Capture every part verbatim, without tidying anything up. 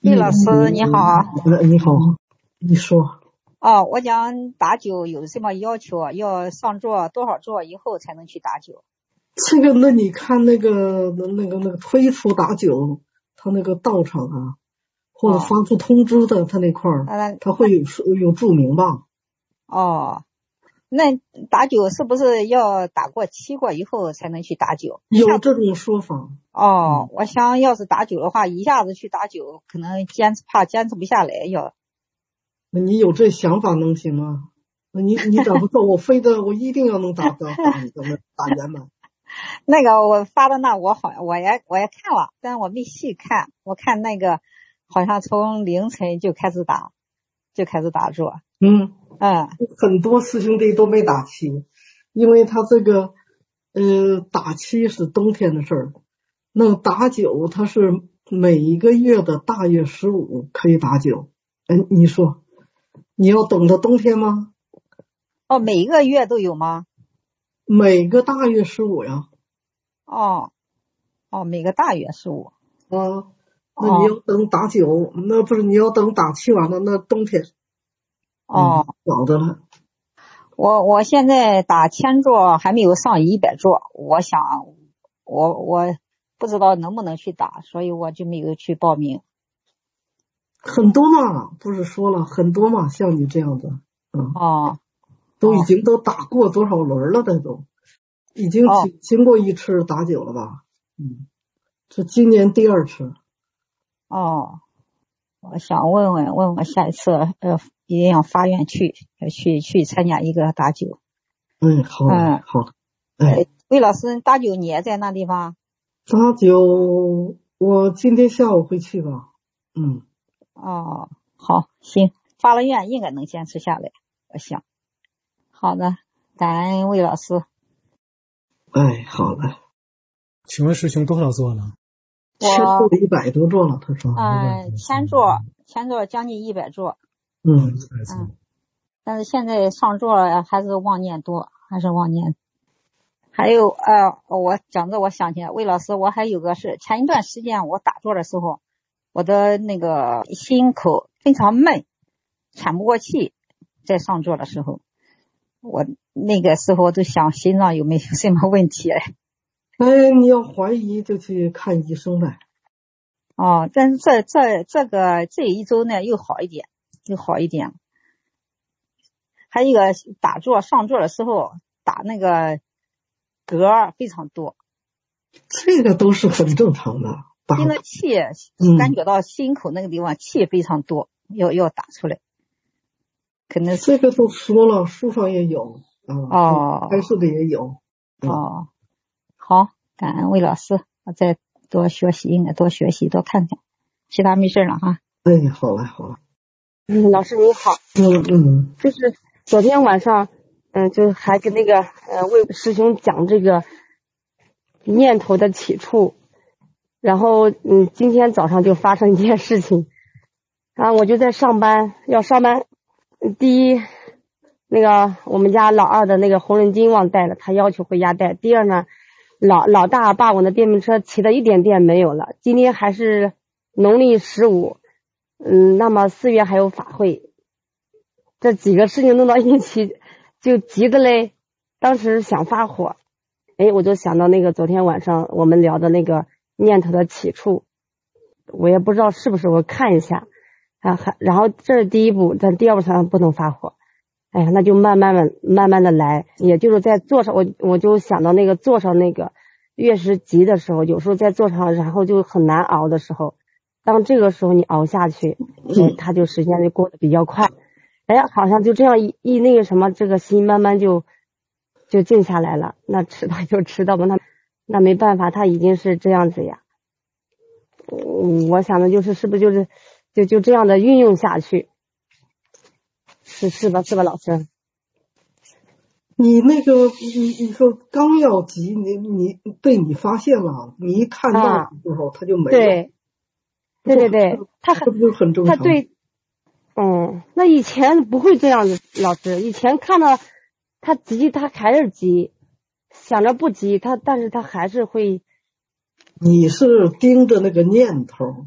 魏老师你好。 呃，你好，你说。 哦，我讲打酒有什么要求？要上桌多少桌以后才能去打酒？ 这个，那你看那个那个那个推出打酒，他那个道场啊，或者发出通知的，他那块儿， 哦、 他会有有注明吧？ 哦，那打酒是不是要打过七过以后才能去打酒？ 有这种说法。 哦、嗯，我想要是打酒的话，一下子去打酒，可能坚持怕坚持不下来要。 那你有这想法能行吗？那你你咋不说我非得我一定要能打打打打打圆满？ 那个我发的那我好我也我也看了，但我没细看。我看那个好像从凌晨就开始打，就开始打坐。 嗯嗯， 很多师兄弟都没打七，因为他这个呃打七是冬天的事儿，那打九他是每一个月的大月十五可以打九。哎，你说你要等到冬天吗？ 哦，每一个月都有吗？ 每个大月十五呀。 哦哦，每个大月十五。 啊，那你要等打九、哦，那不是你要等打七完了，那冬天。 哦， 早的了。 我我现在打千桌还没有上一百桌，我想我我不知道能不能去打，所以我就没有去报名。 很多嘛，不是说了很多嘛，像你这样的，嗯， 哦， 都已经都打过多少轮了的都，已经经经过一次打酒了吧？嗯，这今年第二次。 哦，我想问问问问下一次呃一定要发愿去去去参加一个打酒。 嗯，好的，嗯，好的。 哎，魏老师，打酒你也在那地方？ 打酒，我今天下午会去吧。嗯。 哦，好，行，发了愿应该能坚持下来，我想。好的，感恩魏老师。 哎，好的。 请问师兄多少座了？ 千座一百多座了，他说。 嗯，千座，千座将近一百座。 嗯嗯，但是现在上座还是妄念多，还是妄念。还有呃，我讲着我想起来，魏老师，我还有个事，前一段时间我打坐的时候，我的那个心口非常闷，喘不过气，在上座的时候，我那个时候都想心脏有没有什么问题。 哎，你要怀疑就去看医生呗。 哦，但是这这这个这一周呢又好一点，又好一点。还有一个打坐上座的时候打那个嗝非常多， 这个都是很正常的。 心的气、嗯、感觉到心口那个地方气非常多，要要打出来。可能这个都说了，书上也有啊， 哦， 开示的也有。 嗯、哦，好，感恩魏老师，我再多学习，应该多学习，多看看。其他没事了哈。 哎，好了好了。 嗯，老师你好。 嗯嗯， 就是昨天晚上，嗯，就还跟那个呃魏师兄讲这个念头的起处，然后嗯，今天早上就发生一件事情，然后我就在上班，要上班。第一，那个我们家老二的那个红领巾忘带了，他要求回家带。第二呢，老老大把我的电瓶车骑的一点电没有了。今天还是农历十五，嗯，那么四月还有法会，这几个事情弄到一起，就急的嘞。当时想发火，哎，我就想到那个昨天晚上我们聊的那个念头的起处，我也不知道是不是，我看一下啊，然后这是第一步，但第二步上不能发火。哎呀，那就慢慢的、慢慢的来，也就是在座上，我我就想到那个座上那个越是急的时候，有时候在座上，然后就很难熬的时候，当这个时候你熬下去，哎，它就时间就过得比较快。哎，好像就这样一一那个什么，这个心慢慢就就静下来了。那迟到就迟到吧，那那没办法，他已经是这样子呀。嗯，我想的就是是不是就是就就这样的运用下去。是是吧是吧老师？ 你那个你你说刚要急，你你被你发现了，你一看到的时候、啊、他就没了。 对对对对，他很这不就很正常？ 他对，嗯，那以前不会这样子，老师，以前看到他急，他还是急，想着不急，他但是他还是会。 你是盯着那个念头，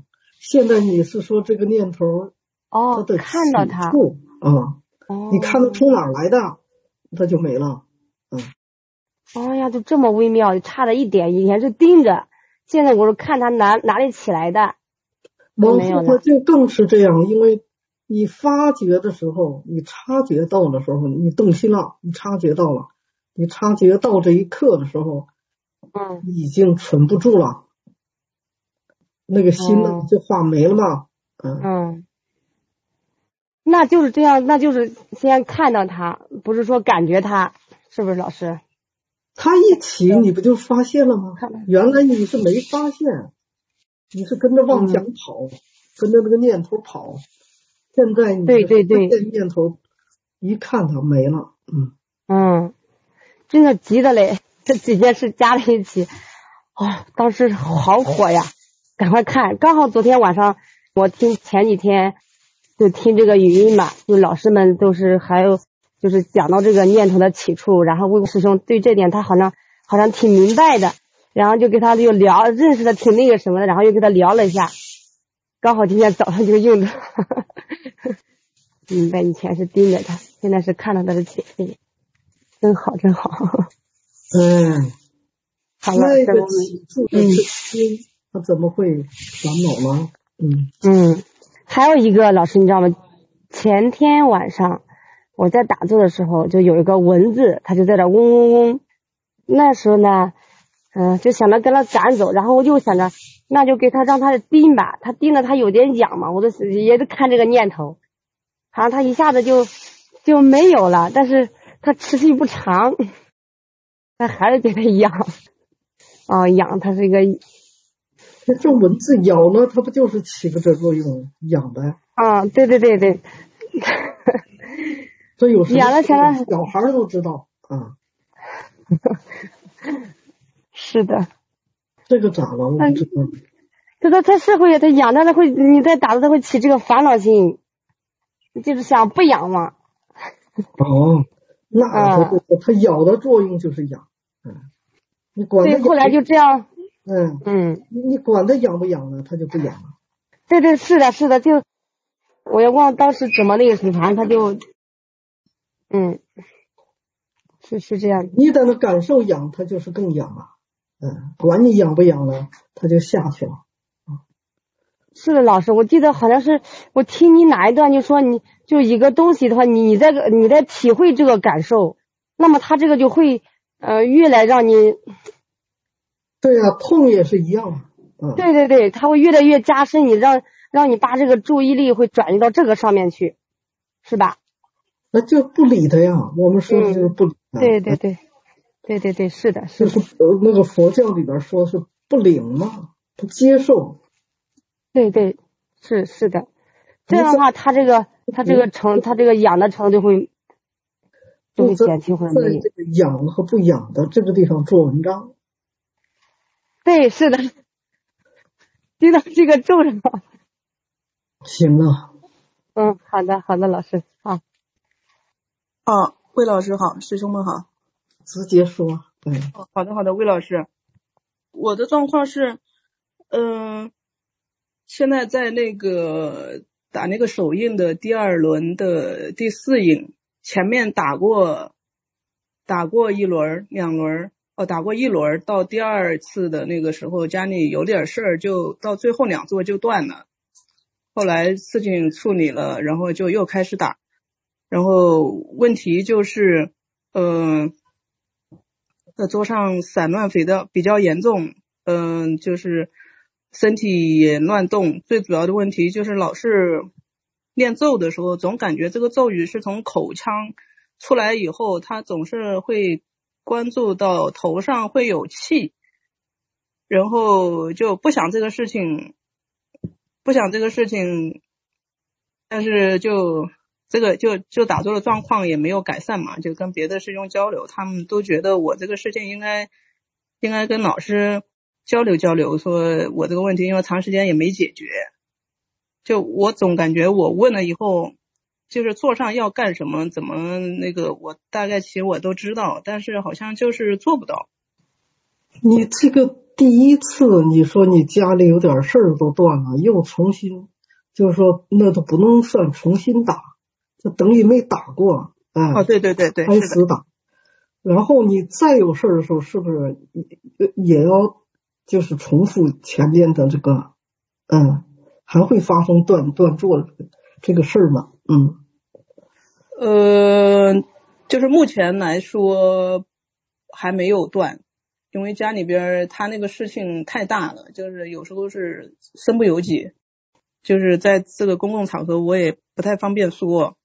现在你是说这个念头， 哦， 它的看到它起处啊， 哦， 你看它从哪儿来的，它就没了。嗯， 哎呀，就这么微妙，差了一点，以前是盯着，现在我是看它哪哪里起来的， 往没有了。 后它就更是这样，因为你发觉的时候，你察觉到的时候，你动心了，你察觉到了，你察觉到这一刻的时候， 嗯， 已经存不住了，那个心呢哦就化没了嘛。嗯， 嗯，那就是这样，那就是先看到它，不是说感觉它，是不是老师？ 它一起你不就发现了吗？ 看到原来你是没发现，你是跟着妄想跑，跟着那个念头跑。现在你对对对发现念头一看它没了。嗯嗯，真的急的嘞，这几件事加在一起，哦，当时好火呀，赶快看。刚好昨天晚上我听前几天就听这个语音嘛，就老师们都是还有就是讲到这个念头的起处，然后魏师兄对这点他好像好像挺明白的，然后就跟他就聊，认识的挺那个什么的，然后又跟他聊了一下，刚好今天早上就用的。明白，以前是盯着他，现在是看到他的起处，真好真好。 嗯， 好了， 那个这我们起处的心，它怎么会烦恼呢？嗯嗯，还有一个老师你知道吗？前天晚上我在打坐的时候，就有一个蚊子，它就在这嗡嗡嗡。那时候呢，嗯、呃，就想着跟它赶走，然后我就想着，那就给它让它叮吧，它叮的它有点痒嘛，我都也是看这个念头，好像它一下子就就没有了，但是它持续不长，它还是给它痒，哦，痒，它是一个。 那这蚊子咬了，它不就是起个这作用，痒呗？ 啊，对对对对， 这有什么养了成了， 小孩都知道啊。 是的， 这个咋了？我不知道。 这个它是会，它痒，但是会你在打的它会起这个烦恼心，就是想不痒嘛。 哦，那它啊， 它咬的作用就是痒。嗯，你管它对，后来就这样。 嗯嗯， 你管它痒不痒呢，它就不痒了。 对对，是的，是的，就我也忘当时怎么那个什么，反正它就，嗯，是是这样。 你等它感受痒，它就是更痒了。嗯，管你痒不痒呢，它就下去了。 是的，老师，我记得好像是我听你哪一段就说你就一个东西的话，你你在你在体会这个感受，那么它这个就会呃越来让你。 对呀、啊，痛也是一样。嗯， 对对对，它会越来越加深，你让让你把这个注意力会转移到这个上面去，是吧？ 那就不理他呀。我们说的就是不理他。 嗯、对对对，对对对，是的，是的。 就是呃那个佛教里边说是不领嘛，不接受。 对对，是是的。这样的话，它这个它这个程它这个痒的程度就会就会减轻或者没有。 在这个痒和不痒的这个地方做文章。 对，是的，听到这个重了。 行了。 嗯，好的，好的，老师，好。 啊，魏老师好，师兄们好。 直接说。嗯。 哦，好的，好的，魏老师，我的状况是，嗯、呃，现在在那个打那个手印的第二轮的第四印，前面打过，打过一轮、两轮。哦，打过一轮，到第二次的那个时候，家里有点事儿，就到最后两座就断了。后来事情处理了，然后就又开始打。然后问题就是，嗯、呃，在桌上散乱肥的比较严重，嗯、呃，就是身体也乱动。最主要的问题就是老是念咒的时候，总感觉这个咒语是从口腔出来以后，它总是会关注到头上会有气，然后就不想这个事情，不想这个事情，但是就这个就就打坐的状况也没有改善嘛，就跟别的师兄交流，他们都觉得我这个事情应该应该跟老师交流交流，说我这个问题因为长时间也没解决，就我总感觉我问了以后。就是做上要干什么，怎么那个，我大概其实我都知道，但是好像就是做不到。 你这个第一次你说你家里有点事儿都断了，又重新，就是说那都不能算重新打，就等于没打过，哎， 哦，对对对对， 开始打。然后你再有事儿的时候，是不是也要就是重复前面的这个，嗯，还会发生断断座这个事儿吗？嗯， 呃，就是目前来说还没有断，因为家里边他那个事情太大了，就是有时候是身不由己，就是在这个公共场合我也不太方便说，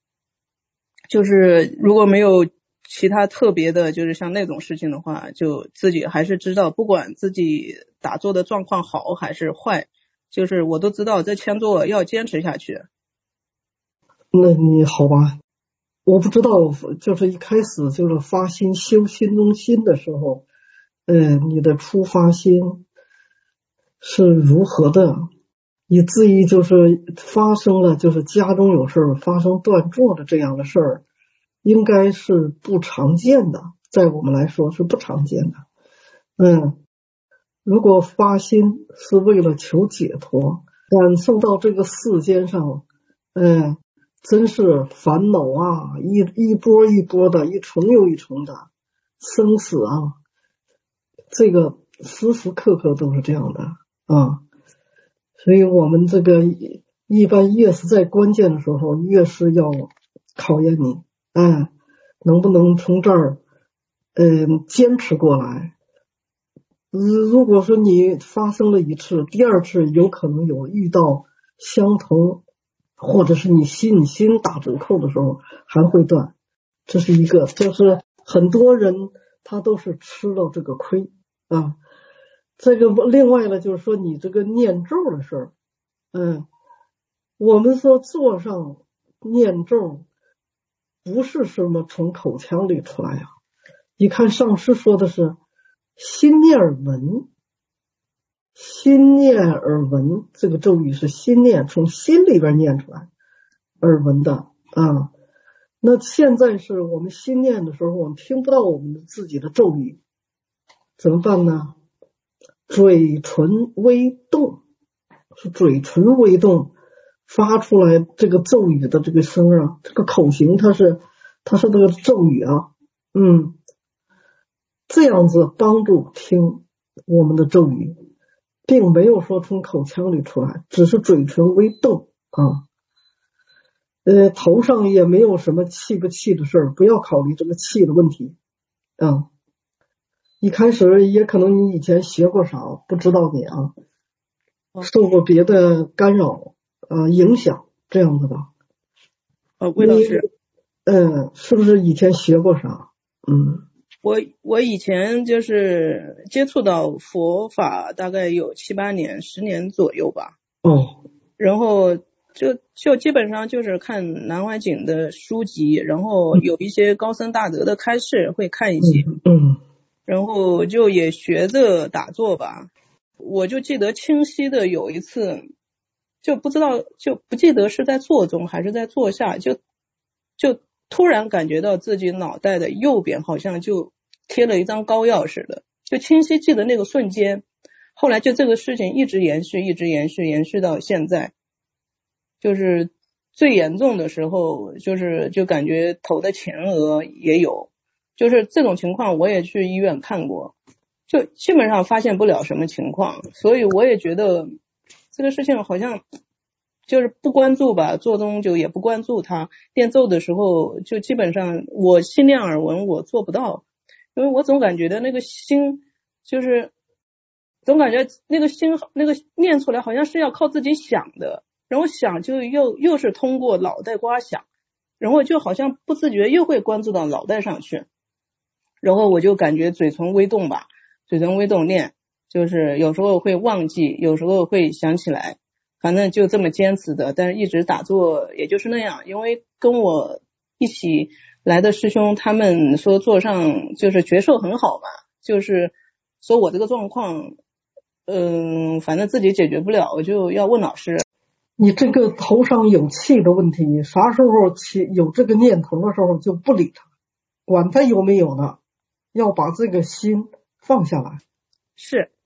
就是如果没有其他特别的，就是像那种事情的话，就自己还是知道，不管自己打坐的状况好还是坏，就是我都知道这千坐要坚持下去。 那你好吧，我不知道，就是一开始就是发心修心中心的时候，呃，你的出发心是如何的，以至于就是发生了就是家中有事儿发生断座的这样的事儿，应该是不常见的，在我们来说是不常见的。嗯，如果发心是为了求解脱，感受到这个世间上，嗯，真是烦恼啊，一一波一波的，一重又一重的生死啊，这个时时刻刻都是这样的啊。所以我们这个一般越是在关键的时候，越是要考验你，哎，能不能从这儿，嗯，坚持过来。如果说你发生了一次，第二次有可能有遇到相同，或者是你信心打折扣的时候还会断，这是一个，就是很多人他都是吃了这个亏啊。这个另外呢，就是说你这个念咒的事儿，嗯，我们说座上念咒不是什么从口腔里出来啊，你看上师说的是心念而闻，心念而闻，这个咒语是心念从心里边念出来而闻的啊。那现在是我们心念的时候，我们听不到我们自己的咒语，怎么办呢？嘴唇微动，是嘴唇微动发出来这个咒语的这个声啊，这个口型它是它是这个咒语啊，嗯，这样子帮助听我们的咒语，并没有说从口腔里出来，只是嘴唇微动啊。呃，头上也没有什么气不气的事儿，不要考虑这个气的问题啊。一开始也可能你以前学过啥，不知道你啊，受过别的干扰啊、呃、影响这样子吧。 哦，魏老师， 嗯，是不是以前学过啥？嗯， 我我以前就是接触到佛法大概有七八年、十年左右吧。 哦， 然后就就基本上就是看南怀瑾的书籍，然后有一些高僧大德的开示会看一些， 嗯，嗯然后就也学着打坐吧。我就记得清晰的有一次，就不知道就不记得是在坐中还是在坐下，就就突然感觉到自己脑袋的右边好像就贴了一张膏药似的，就清晰记得那个瞬间。后来就这个事情一直延续一直延续延续到现在，就是最严重的时候就是就感觉头的前额也有，就是这种情况我也去医院看过，就基本上发现不了什么情况，所以我也觉得这个事情好像就是不关注吧，做中就也不关注它，念咒的时候就基本上我心念耳闻我做不到，因为我总感觉的那个心就是总感觉那个心那个念出来好像是要靠自己想的，然后想就又又是通过脑袋瓜想，然后就好像不自觉又会关注到脑袋上去，然后我就感觉嘴唇微动吧，嘴唇微动念，就是有时候会忘记，有时候会想起来，反正就这么坚持的，但是一直打坐也就是那样。因为跟我一起来的师兄他们说坐上就是觉受很好嘛，就是说我这个状况嗯，反正自己解决不了，我就要问老师。 你这个头上有气的问题，你啥时候起有这个念头的时候就不理他，管他有没有的，要把这个心放下来。 是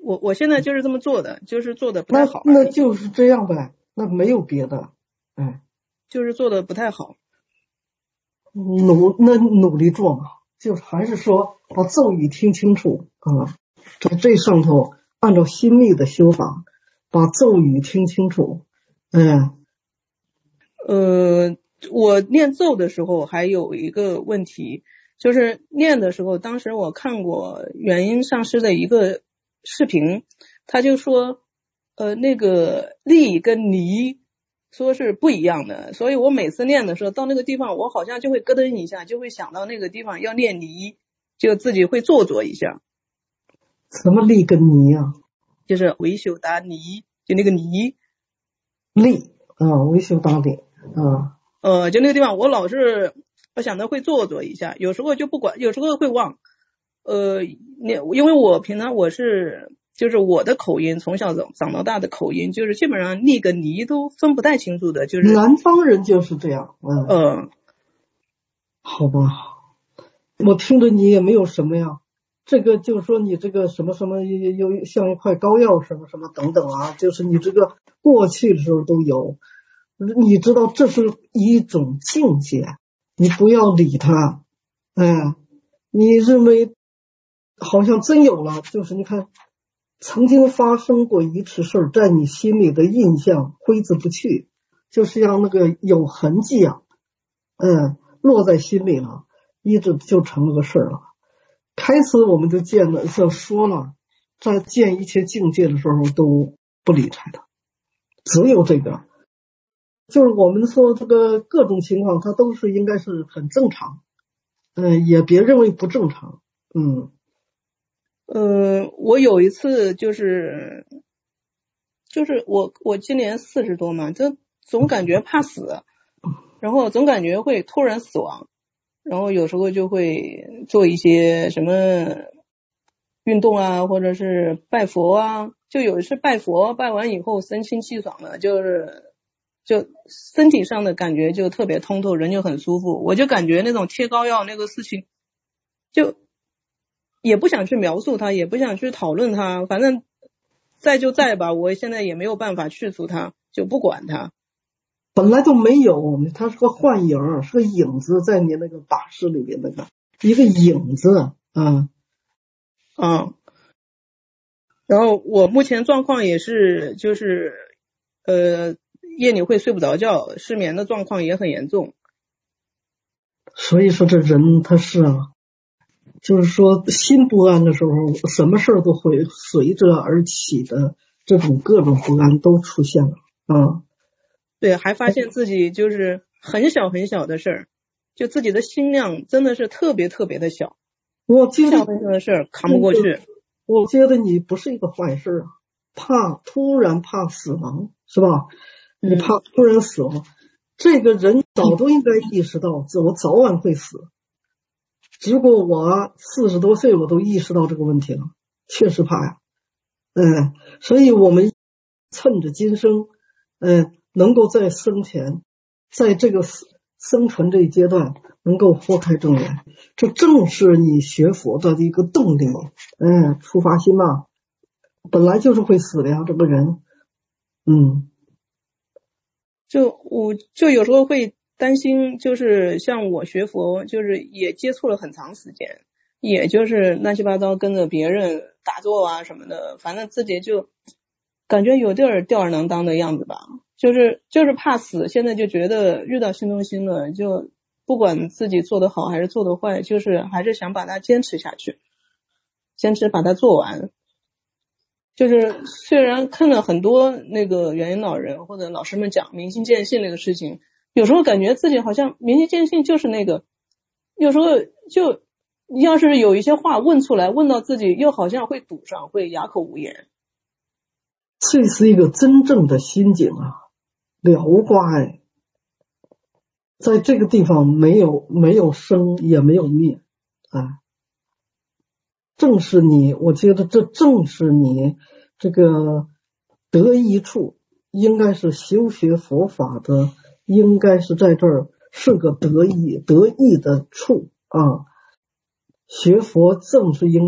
我我现在就是这么做的，就是做的不太好。 那那就是这样呗，那没有别的，哎， 就是做的不太好。 努那努力做嘛，就是还是说把咒语听清楚啊，在这上头按照心密的修法，把咒语听清楚，嗯。 呃，我念咒的时候还有一个问题，就是念的时候，当时我看过元音上师的一个视频，他就说，呃，那个力跟离说是不一样的，所以我每次念的时候，到那个地方，我好像就会咯噔一下，就会想到那个地方要念离，就自己会做作一下。 什么力跟离啊？ 就是维修达离，就那个离。 力啊，维修达离啊。 呃，就那个地方，我老是我想着会做作一下，有时候就不管，有时候会忘。呃，那因为我平常我是就是我的口音，从小长长到大的口音，就是基本上力跟离都分不太清楚的，就是南方人就是这样。嗯。 呃， 好吧，我听着你也没有什么呀。这个就是说你这个什么什么又像一块膏药什么什么等等啊，就是你这个过去的时候都有。你知道这是一种境界，你不要理它。哎，你认为好像真有了，就是你看曾经发生过一次事儿，在你心里的印象挥之不去，就是像那个有痕迹啊，嗯，落在心里了，一直就成了个事儿了。开始我们就见了，就说了，在见一切境界的时候都不理睬它，只有这个。就是我们说这个各种情况，它都是应该是很正常，嗯，也别认为不正常，嗯。 呃，我有一次就是就是我我今年四十多嘛，就总感觉怕死，然后总感觉会突然死亡，然后有时候就会做一些什么运动啊，或者是拜佛啊，就有一次拜佛拜完以后神清气爽的，就是就身体上的感觉就特别通透，人就很舒服。我就感觉那种贴膏药那个事情，就也不想去描述它，也不想去讨论它，反正在就在吧，我现在也没有办法去除它，就不管它。 本来就没有，它是个幻影，是个影子，在你那个法师里边那个一个影子，嗯嗯。然后我目前状况也是，就是呃夜里会睡不着觉，失眠的状况也很严重。 所以说这人他是啊，就是说心不安的时候，什么事儿都会随着而起的，这种各种不安都出现了啊。 对，还发现自己就是很小很小的事儿，就自己的心量真的是特别特别的小， 我觉得小很小的事儿扛不过去。 我觉得你不是一个坏事啊，怕突然怕死亡是吧？你怕突然死亡，嗯、这个人早都应该意识到，我早晚会死。只不过我四十多岁，我都意识到这个问题了，确实怕呀。嗯，所以我们趁着今生，嗯。能够在生前，在这个生存这一阶段能够豁开正眼，这正是你学佛的一个动力。嗯，出发心嘛，本来就是会死的呀，这个人。嗯， 就我就有时候会担心，就是像我学佛，就是也接触了很长时间，也就是乱七八糟跟着别人打坐啊什么的，反正自己就感觉有点吊儿郎当的样子吧。就是就是怕死，现在就觉得遇到心中心了，就不管自己做得好还是做得坏，就是还是想把它坚持下去，坚持把它做完。就是虽然看了很多那个元音老人或者老师们讲明心见性那个事情，有时候感觉自己好像明心见性就是那个，有时候就要是有一些话问出来，问到自己又好像会堵上，会哑口无言。 这是一个真正的心境啊，了化哎，在这个地方没有没有生也没有灭啊，正是你，我觉得这正是你这个得益处，应该是修学佛法的，应该是在这儿是个得益得益的处啊。学佛正是因为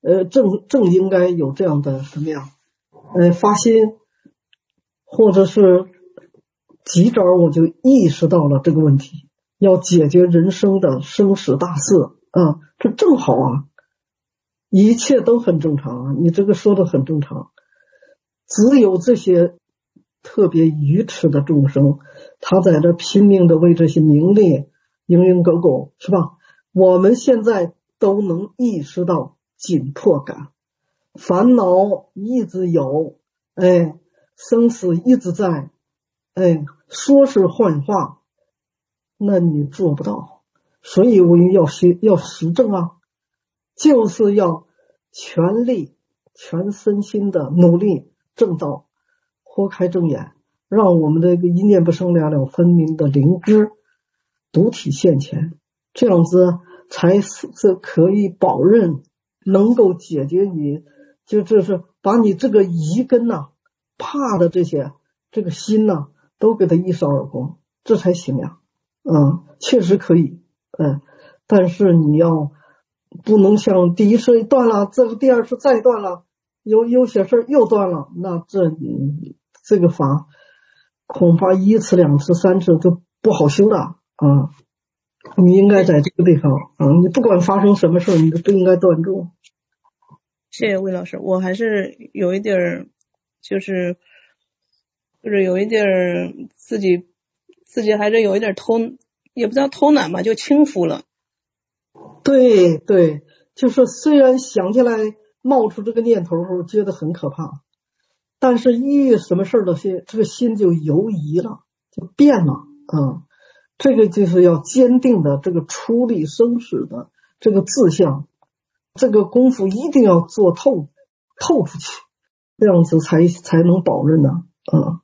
呃，正正应该有这样的什么呀？呃，发心，或者是及早我就意识到了这个问题，要解决人生的生死大事啊，这正好啊，一切都很正常啊，你这个说的很正常。只有这些特别愚痴的众生，他在这拼命的为这些名利蝇营狗苟，是吧？我们现在都能意识到紧迫感，烦恼一直有，哎，生死一直在，哎，说是幻化，那你做不到，所以我们要学要实证啊，就是要全力全身心的努力正道，豁开正眼，让我们这个一念不生两了分明的灵知独体现前，这样子才是可以保证能够解决你，就就是把你这个疑根呐、啊、怕的这些这个心呐、啊、都给它一扫而光，这才行呀。嗯，确实可以，嗯，但是你要不能像第一次断了，这个第二次再断了，有有些事又断了，那这这个法恐怕一次两次三次都不好修的啊。你应该在这个地方啊，你不管发生什么事，你都应该断住。 谢谢魏老师，我还是有一点就是就是有一点自己自己还是有一点偷，也不叫偷懒吧，就轻浮了。 对对，就是虽然想起来冒出这个念头的时候觉得很可怕，但是一遇什么事的心，这个心就游移了，就变了啊、嗯。这个就是要坚定的这个出离生死的这个志向，这个功夫一定要做透透出去，这样子才才能保证呢。嗯，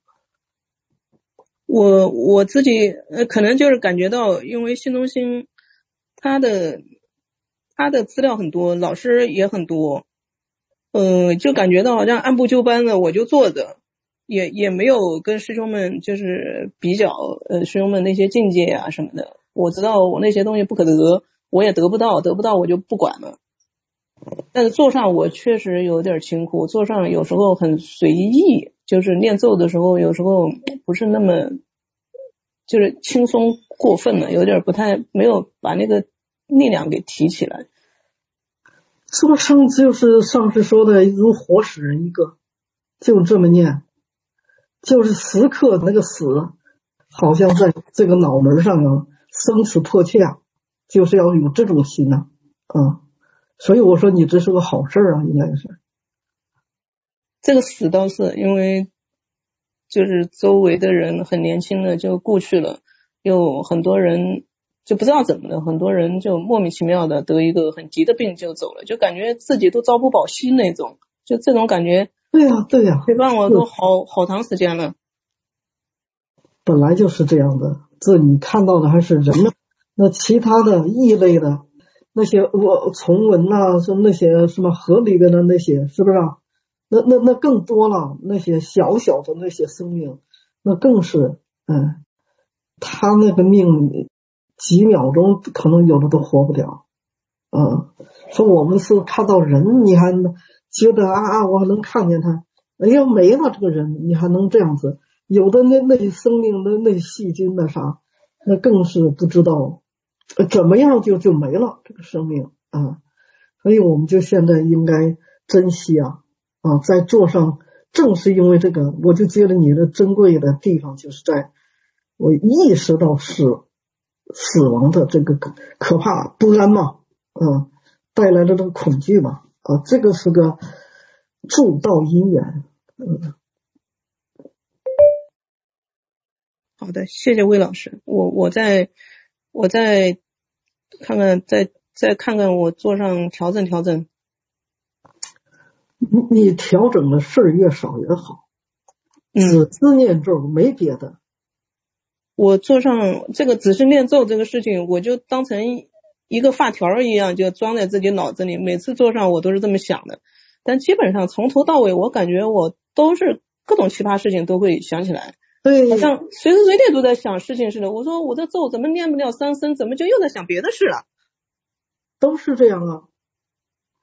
我我自己呃可能就是感觉到，因为新中心他的他的资料很多，老师也很多，嗯、呃，就感觉到好像按部就班的我就做着。也也没有跟师兄们就是比较，呃，师兄们那些境界啊什么的，我知道我那些东西不可得，我也得不到，得不到我就不管了。但是座上我确实有点辛苦，座上有时候很随意，就是念咒的时候有时候不是那么，就是轻松过分了，有点不太没有把那个力量给提起来。 座上就是上次说的如活死人一个，就这么念。就是时刻那个死好像在这个脑门上啊，生死迫切啊，就是要有这种心呐 啊, 啊，所以我说你这是个好事啊，应该是。 这个死倒是因为就是周围的人很年轻的就过去了，有很多人就不知道怎么的，很多人就莫名其妙的得一个很急的病就走了，就感觉自己都朝不保夕那种，就这种感觉。 对呀、啊、对呀、啊， 陪伴我都好好长时间了。 本来就是这样的，这你看到的还是人呢，那其他的异类的那些我虫蚊呐，是那些什么河里边的那些，是不是啊？那那那更多了，那些小小的那些生命，那更是嗯，他那个命几秒钟可能有的都活不了。嗯，说我们是看到人，你还觉得啊啊，我还能看见他，哎呀没了这个人，你还能这样子？有的那那些生命的那细菌那啥，那更是不知道怎么样就就没了这个生命啊。所以我们就现在应该珍惜啊啊，在座上正是因为这个，我就觉得你的珍贵的地方就是在我意识到死死亡的这个可怕不安嘛。嗯，带来的这个恐惧嘛，啊，这个是个助道因缘。嗯， 好的，谢谢魏老师，我我再我再看看，再再看看我座上调整调整。 你你调整的事儿越少越好，只思念咒没别的。 我座上这个只是念咒这个事情，我就当成一个发条一样，就装在自己脑子里。每次坐上我都是这么想的，但基本上从头到尾，我感觉我都是各种奇葩事情都会想起来， 对， 好像随时随地都在想事情似的。我说我这咒怎么念不了三声，怎么就又在想别的事了？ 都是这样啊。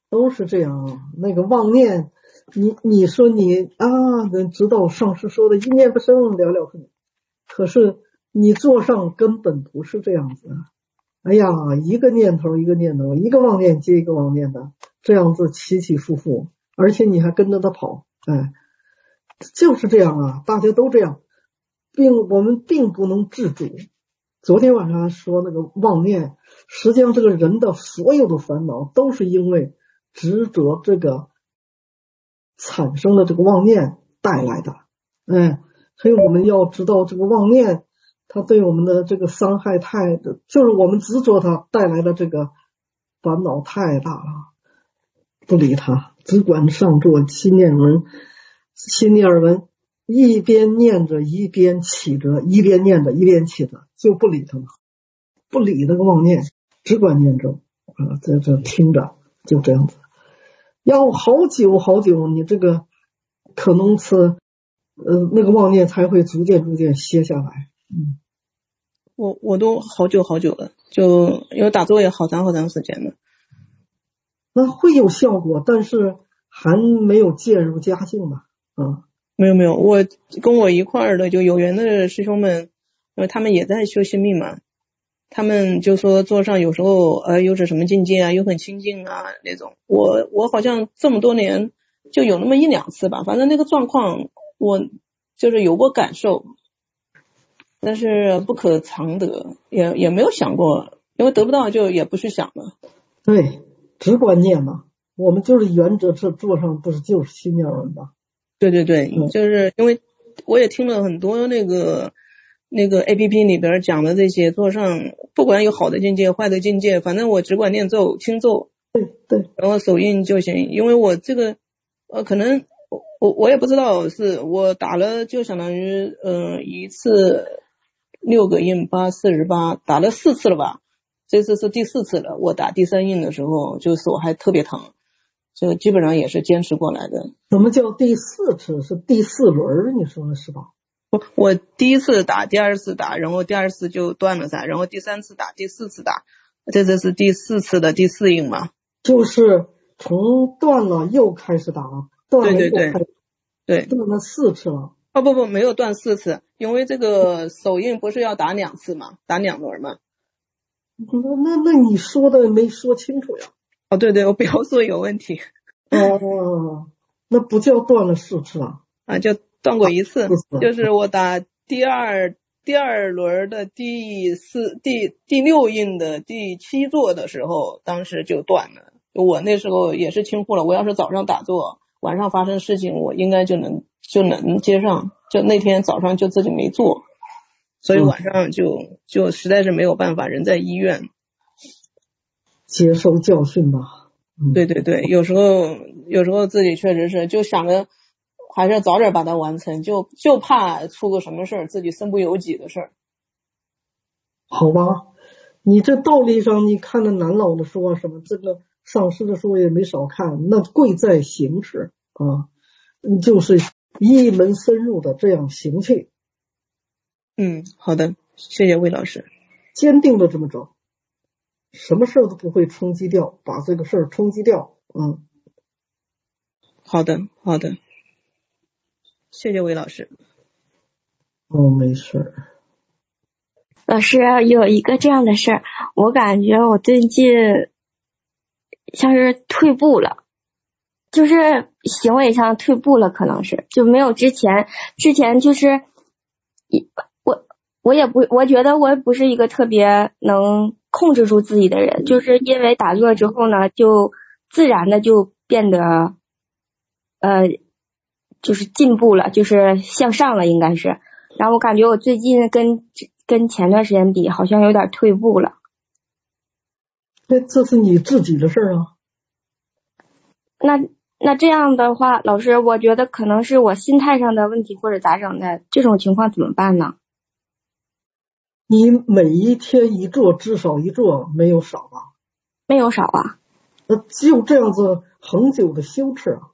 都是这样啊。那个妄念，你你说你啊，能知道上师说的一念不生，了了分，可是你做上根本不是这样子。哎呀，一个念头一个念头，一个妄念接一个妄念的，这样子起起伏伏，而且你还跟着他跑，哎，就是这样啊，大家都这样，并我们并不能自主。昨天晚上说那个妄念，实际上这个人的所有的烦恼都是因为执着这个产生的这个妄念带来的，哎，所以我们要知道这个妄念它对我们的这个伤害太，就是我们执着它带来的这个烦恼太大了，不理它，只管上座心念文，心念耳闻，一边念着一边起着，一边念着一边起着，就不理它了，不理那个妄念，只管念着啊，在这听着，就这样子。要好久好久，你这个可能是呃那个妄念才会逐渐逐渐歇下来。嗯， 我我都好久好久了，就因为打坐也好长好长时间了。 那会有效果，但是还没有渐入佳境吧？啊， 没有没有，我跟我一块儿的就有缘的师兄们，因为他们也在修心命嘛，他们就说座上有时候呃又是什么境界啊，又很清净啊那种。我我好像这么多年就有那么一两次吧，反正那个状况我就是有过感受，但是不可常得，也也没有想过，因为得不到就也不去想了。 对，只管念嘛。我们就是原则是座上不是就是心念文吗？ 对对对， 嗯， 就是因为我也听了很多那个那个 A P P 里边讲的这些座上，不管有好的境界坏的境界，反正我只管念咒轻咒， 对对， 然后手印就行。因为我这个呃可能我我也不知道，是我打了就相当于呃一次六个印八四十八，打了四次了吧，这次是第四次了。我打第三印的时候就手还特别疼，就基本上也是坚持过来的。 什么叫第四次？是第四轮，你说的是吧？ 我我第一次打，第二次打，然后第二次就断了噻，然后第三次打，第四次打，这这是第四次的第四印嘛？ 就是从断了又开始打，断了又开始， 对， 断了四次了。 哦不不，没有断四次，因为这个手印不是要打两次嘛，打两轮嘛。 那那那你说的没说清楚呀？ 哦对对，我描述有问题。 哦，那不叫断了四次啊？ 啊，就断过一次，就是我打第二第二轮的第四第第六印的第七座的时候，当时就断了。我那时候也是轻忽了，我要是早上打坐，晚上发生事情，我应该就能就能接上，就那天早上就自己没做，所以晚上就就实在是没有办法，人在医院。 接受教训吧。嗯， 对对对，有时候有时候自己确实是就想着还是早点把它完成，就就怕出个什么事儿，自己身不由己的事儿。 好吧，你这道理上你看了南老的说什么，这个上师的说也没少看，那贵在行持啊，就是一门深入的这样行去。 嗯，好的，谢谢魏老师。 坚定的这么着，什么事儿都不会冲击掉，把这个事儿冲击掉。嗯， 好的好的，谢谢魏老师。 哦，没事。 老师，有一个这样的事儿，我感觉我最近像是退步了，就是行为上退步了，可能是就没有之前之前就是我我也不我觉得我不是一个特别能控制住自己的人，就是因为打坐之后呢，就自然的就变得呃就是进步了，就是向上了，应该是。然后我感觉我最近跟跟前段时间比，好像有点退步了。 那这是你自己的事儿啊。 那那这样的话，老师，我觉得可能是我心态上的问题或者咋整的，这种情况怎么办呢？ 你每一天一做，至少一做，没有少吧？ 没有少啊。 那就这样子恒久的修持啊。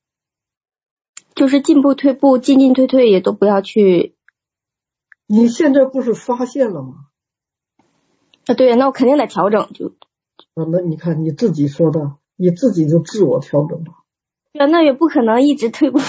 就是进步退步，进进退退也都不要去。 你现在不是发现了吗？ 啊，对，那我肯定得调整就。 啊，那你看你自己说的， 你自己就自我调整了。 对，那也不可能一直退步，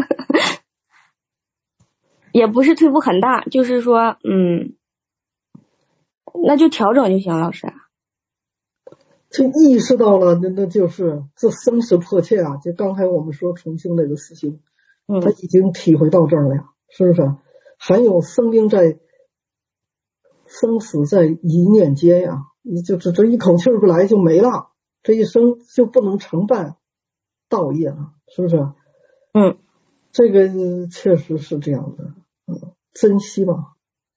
也不是退步很大，就是说，嗯，那就调整就行，老师。 就意识到了，那那就是这生死迫切啊！就刚才我们说重庆那个师兄，他已经体会到这儿了呀，是不是？还有生命在生死在一念间呀，你就这这一口气儿不来就没了，这一生就不能承办道业了，是不是？ 嗯， 这个确实是这样的，嗯，珍惜吧。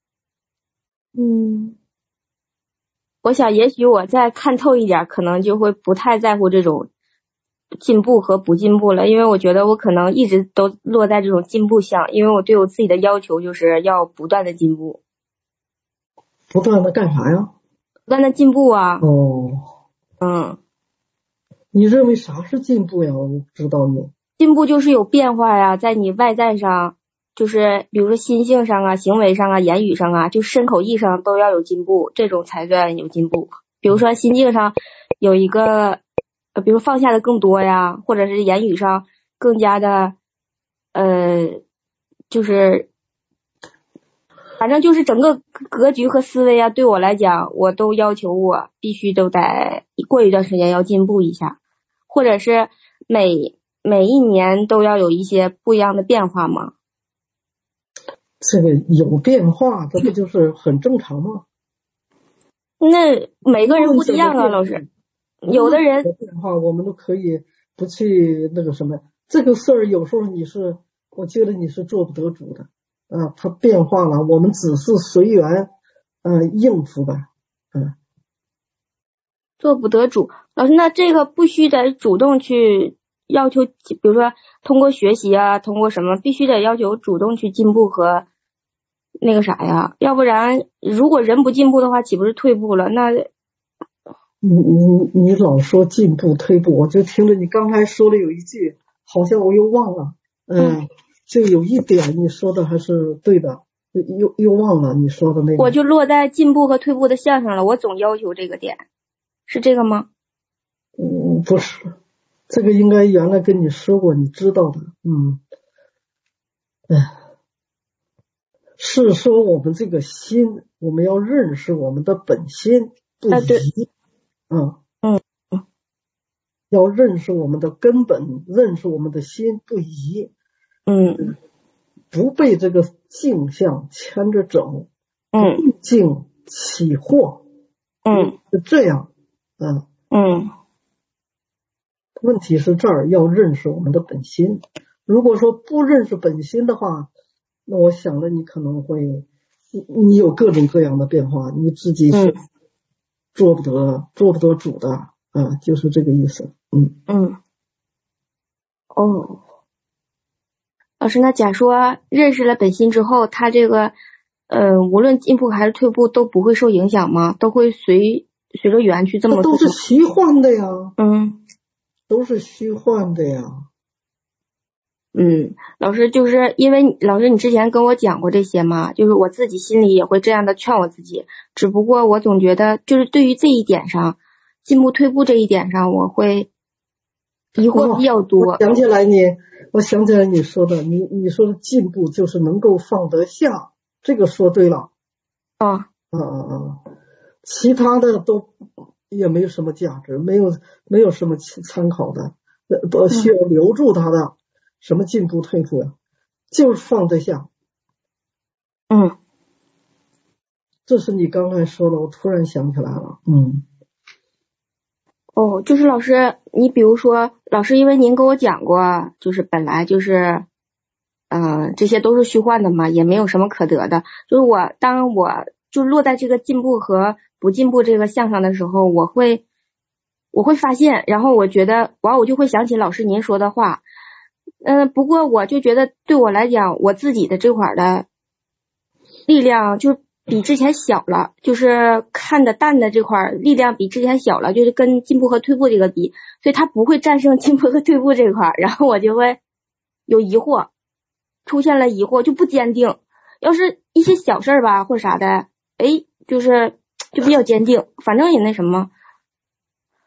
嗯。我想也许我再看透一点，可能就会不太在乎这种进步和不进步了，因为我觉得我可能一直都落在这种进步项，因为我对我自己的要求就是要不断的进步。 不断的干啥呀？ 不断的进步啊。 哦。 嗯。 你认为啥是进步呀？我不知道你。 进步就是有变化呀，在你外在上，就是比如说心性上啊、行为上啊、言语上啊，就身口意上都要有进步，这种才算有进步。比如说心境上有一个呃比如放下的更多呀，或者是言语上更加的呃就是反正就是整个格局和思维啊，对我来讲我都要求我必须都得过一段时间要进步一下，或者是每每一年都要有一些不一样的变化嘛。 这个有变化，这不就是很正常吗？ 那每个人不一样啊，老师。有的人变化，我们都可以不去那个什么。这个事儿有时候你是，我觉得你是做不得主的啊。它变化了，我们只是随缘，呃，应付呗，嗯。 做不得主，老师，那这个不须得主动去要求，比如说通过学习啊，通过什么，必须得要求主动去进步和那个啥呀，要不然如果人不进步的话，岂不是退步了？那你你你老说进步退步，我就听着你刚才说的有一句，好像我又忘了，嗯，嗯就有一点你说的还是对的，又又忘了你说的那个。 我就落在进步和退步的项上了，我总要求这个点，是这个吗？ 嗯，不是，这个应该原来跟你说过，你知道的，嗯，哎。是说我们这个心，我们要认识我们的本心不移，啊， 嗯嗯， 要认识我们的根本，认识我们的心不移， 嗯， 不被这个境象牵着走， 嗯， 不境起惑， 嗯， 是这样，啊， 嗯， 问题是这儿要认识我们的本心，如果说不认识本心的话。那我想了，你可能会，你有各种各样的变化，你自己是做不得、嗯、做不得主的啊，就是这个意思。嗯嗯。哦，老师，那假说认识了本心之后，他这个呃，无论进步还是退步都不会受影响吗？都会随随着缘去这么做？ 都是虚幻的呀。 嗯， 都是虚幻的呀。 嗯，老师，就是因为老师你之前跟我讲过这些嘛，就是我自己心里也会这样的劝我自己，只不过我总觉得就是对于这一点上，进步退步这一点上，我会疑惑比较多。 哦、我想起来你，我想起来你说的，你你说的进步就是能够放得下，这个说对了。 啊啊啊啊！其他的都也没有什么价值，没有没有什么参考的，不需要留住它的。嗯，什么进步退步呀？就是放得下。 嗯， 这是你刚才说的，我突然想起来了。嗯。 哦，就是老师，你比如说，老师，因为您跟我讲过，就是本来就是，嗯、呃，这些都是虚幻的嘛，也没有什么可得的。就是我当我就落在这个进步和不进步这个项上的时候，我会我会发现，然后我觉得，哇，我就会想起老师您说的话。嗯、呃，不过我就觉得对我来讲，我自己的这块的力量就比之前小了，就是看的淡的这块力量比之前小了，就是跟进步和退步这个比，所以它不会战胜进步和退步这块，然后我就会有疑惑，出现了疑惑就不坚定。要是一些小事儿吧或啥的，哎，就是就比较坚定，反正也那什么。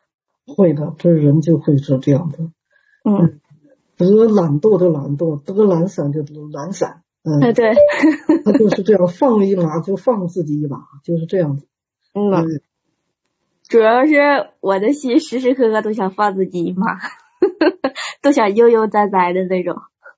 会的，这人就会是这样的。 嗯， 得懒惰的懒惰，得懒散就得懒散。嗯， 哎对， 他就是这样，放一马就放自己一马，就是这样子。 嗯， 嗯， 主要是我的心时时刻刻都想放自己一马，都想悠悠哉哉的那种。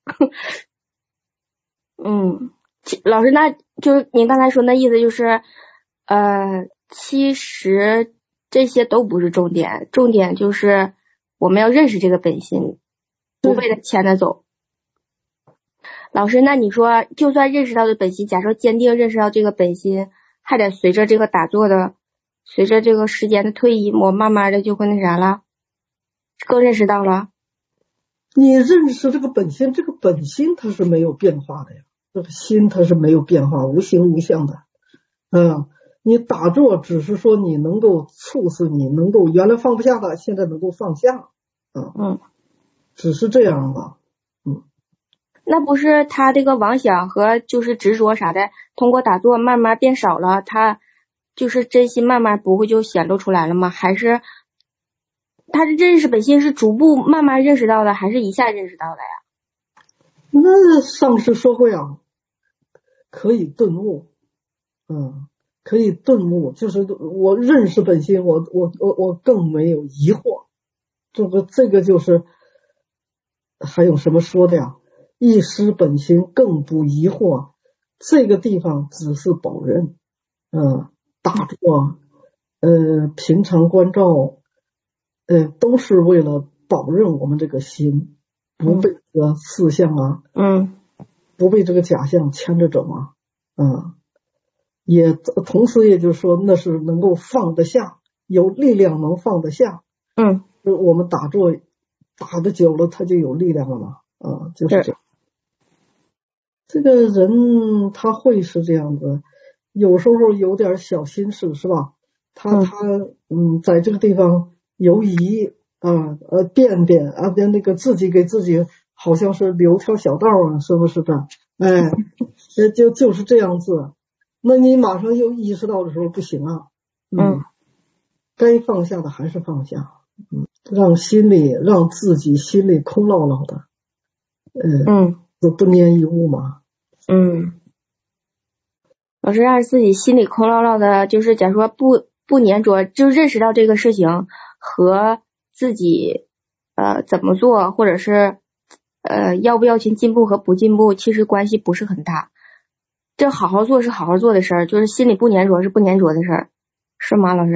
嗯，其老师，那就是您刚才说那意思就是，呃，其实这些都不是重点，重点就是我们要认识这个本心，不被它牵着走。老师，那你说，就算认识到的本心，假设坚定认识到这个本心，还得随着这个打坐的，随着这个时间的推移，我慢慢的就会那啥了，更认识到了。 你认识这个本心，这个本心它是没有变化的呀，这个心它是没有变化，无形无相的。嗯，你打坐只是说你能够促使你能够原来放不下的，现在能够放下。嗯嗯， 只是这样吧。嗯， 那不是他这个妄想和就是执着啥的，通过打坐慢慢变少了，他就是真心慢慢不会就显露出来了吗？还是他的认识本心是逐步慢慢认识到的，还是一下认识到的呀？ 那上师说过呀，可以顿悟。嗯，可以顿悟，就是我认识本心，我我我我更没有疑惑。这个这个就是还有什么说的呀？一失本心更不疑惑，这个地方只是保任。嗯，打坐，呃，平常关照，呃，都是为了保任我们这个心不被这个四相啊， 嗯， 不被这个假象牵着走啊。嗯，也同时也就是说，那是能够放得下，有力量能放得下。 嗯， 我们打坐打得久了，他就有力量了嘛。啊，就是这样。这个人他会是这样子，有时候有点小心事是吧？他他嗯，在这个地方游移啊，呃，变变啊，变那个自己给自己好像是留条小道啊，是不是的？哎，就就是这样子。那你马上又意识到的时候不行啊。嗯，该放下的还是放下。嗯，让心里让自己心里空落落的。嗯嗯，不不粘一物嘛。 嗯，老师让自己心里空落落的，就是假如说不不粘着，就认识到这个事情和自己呃怎么做，或者是呃要不要去进步和不进步，其实关系不是很大。这好好做是好好做的事儿，就是心里不粘着是不粘着的事儿，是吗，老师？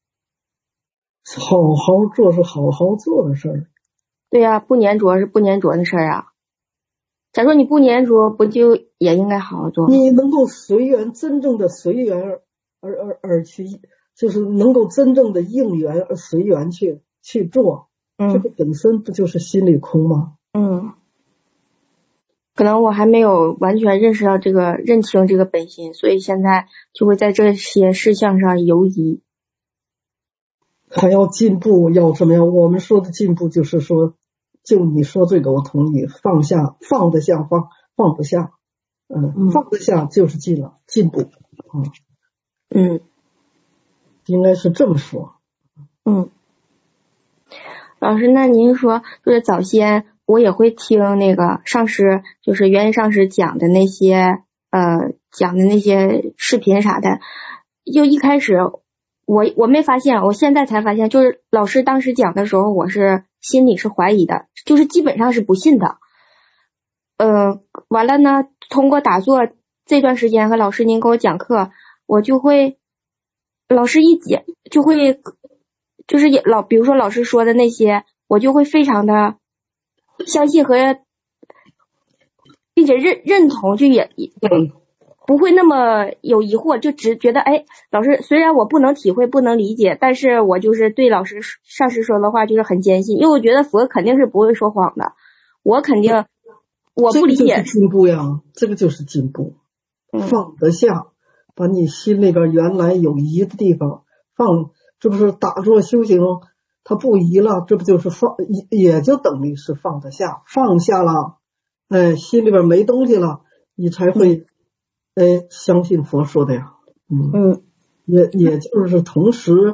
好好做是好好做的事儿。 对呀、啊，不粘着是不粘着的事儿啊。假如你不粘着，不就也应该好好做吗？ 你能够随缘，真正的随缘而而而而去，就是能够真正的应缘而随缘去去做， 嗯， 这个本身不就是心里空吗？ 嗯，可能我还没有完全认识到这个认清这个本心，所以现在就会在这些事项上游移。 还要进步，要怎么样？我们说的进步就是说，就你说这个我同意，放下，放得下，放放不下，嗯，嗯放得下就是进了进步，嗯嗯， 应该是这么说。 嗯，老师，那您说就是早先我也会听那个上师，就是元音上师讲的那些呃讲的那些视频啥的，就一开始我我没发现，我现在才发现，就是老师当时讲的时候，我是心里是怀疑的，就是基本上是不信的。呃，完了呢，通过打坐这段时间和老师您给我讲课，我就会老师一讲就会就是也老比如说老师说的那些，我就会非常的相信和并且认认同，就也也不会那么有疑惑，就只觉得哎，老师虽然我不能体会不能理解，但是我就是对老师上师说的话就是很坚信，因为我觉得佛肯定是不会说谎的，我肯定我不理解。 这个就是进步呀，这个就是进步， 嗯、 放得下，把你心里边原来有疑的地方放，这不是打坐修行它不疑了，这不就是放，也就等于是放得下，放下了，哎，心里边没东西了，你才会哎相信佛说的呀。嗯嗯，也也就是同时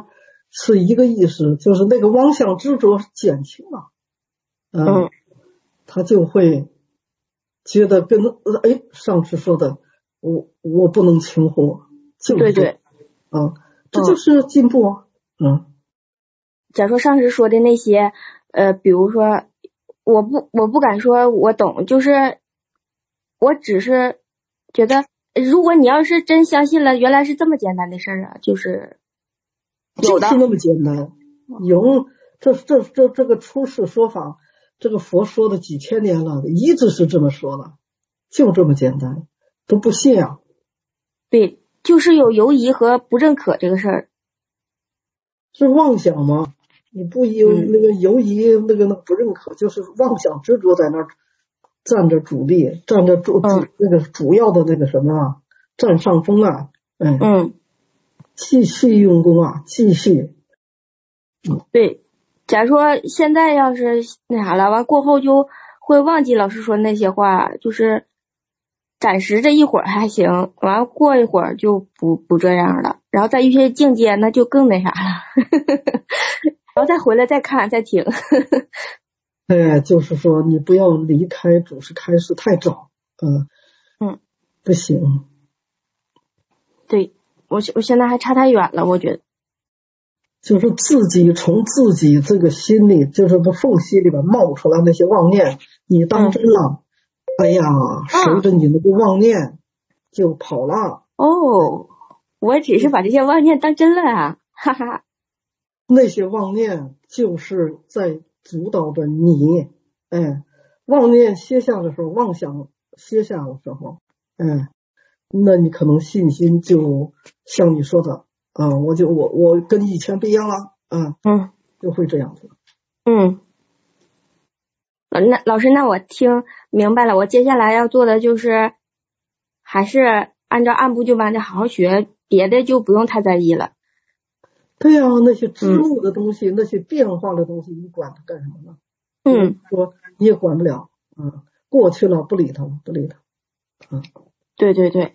是一个意思，就是那个妄想执着减轻了，嗯，嗯他就会觉得跟哎上次说的，我我不能轻忽，就是对对， 啊，这就是进步啊，嗯。 假如说上次说的那些，呃，比如说，我不我不敢说我懂，就是我只是觉得，如果你要是真相信了，原来是这么简单的事儿啊，就是有的， 就是那么简单。有这这这这个出世说法，这个佛说的几千年了，一直是这么说的，就这么简单，都不信啊。 对，就是有犹疑和不认可这个事儿， 是妄想吗？你不有那个犹疑，那个那不认可，就是妄想执着在那儿占着主力，占着主、嗯、那个主要的那个什么啊，占上风啊，嗯嗯， 继续用功啊，继续。 嗯，对。假如说现在要是那啥了，完过后就会忘记老师说那些话，就是暂时这一会儿还行，完过一会儿就不不这样了，然后再遇些境界那就更那啥了。然后再回来再看再听。 哎，就是说你不要离开主持开示太早，嗯嗯， 不行。 对，我我现在还差太远了，我觉得。 就是自己从自己这个心里，就是这缝隙里边冒出来那些妄念，你当真了，嗯、哎呀，随着你那个妄念就跑了。 哦，我只是把这些妄念当真了啊，哈哈。 那些妄念就是在主导着你，哎，妄念歇下的时候，妄想歇下的时候，哎，那你可能信心就像你说的啊，我就我我跟以前不一样了，啊， 嗯， 就会这样子。 嗯，那老师，那我听明白了，我接下来要做的就是还是按照按部就班的好好学，别的就不用太在意了。 对呀、啊，那些支路的东西、嗯，那些变化的东西，你管它干什么呢？ 嗯， 说你也管不了，啊，过去了不理它，不理它，啊， 对对对，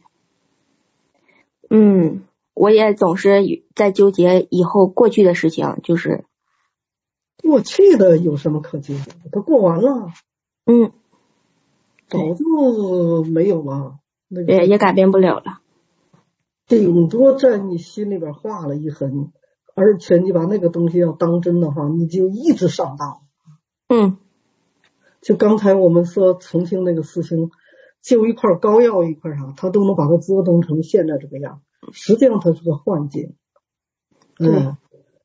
嗯，我也总是在纠结以后过去的事情，就是过去的有什么可纠结的？都过完了， 嗯， 早就没有了，那个也也改变不了了， 顶多在你心里边画了一痕。而且你把那个东西要当真的话，你就一直上当。 嗯， 就刚才我们说重庆那个师兄，就一块膏药一块啥，他都能把它折腾成现在这个样，实际上它是个幻境。嗯，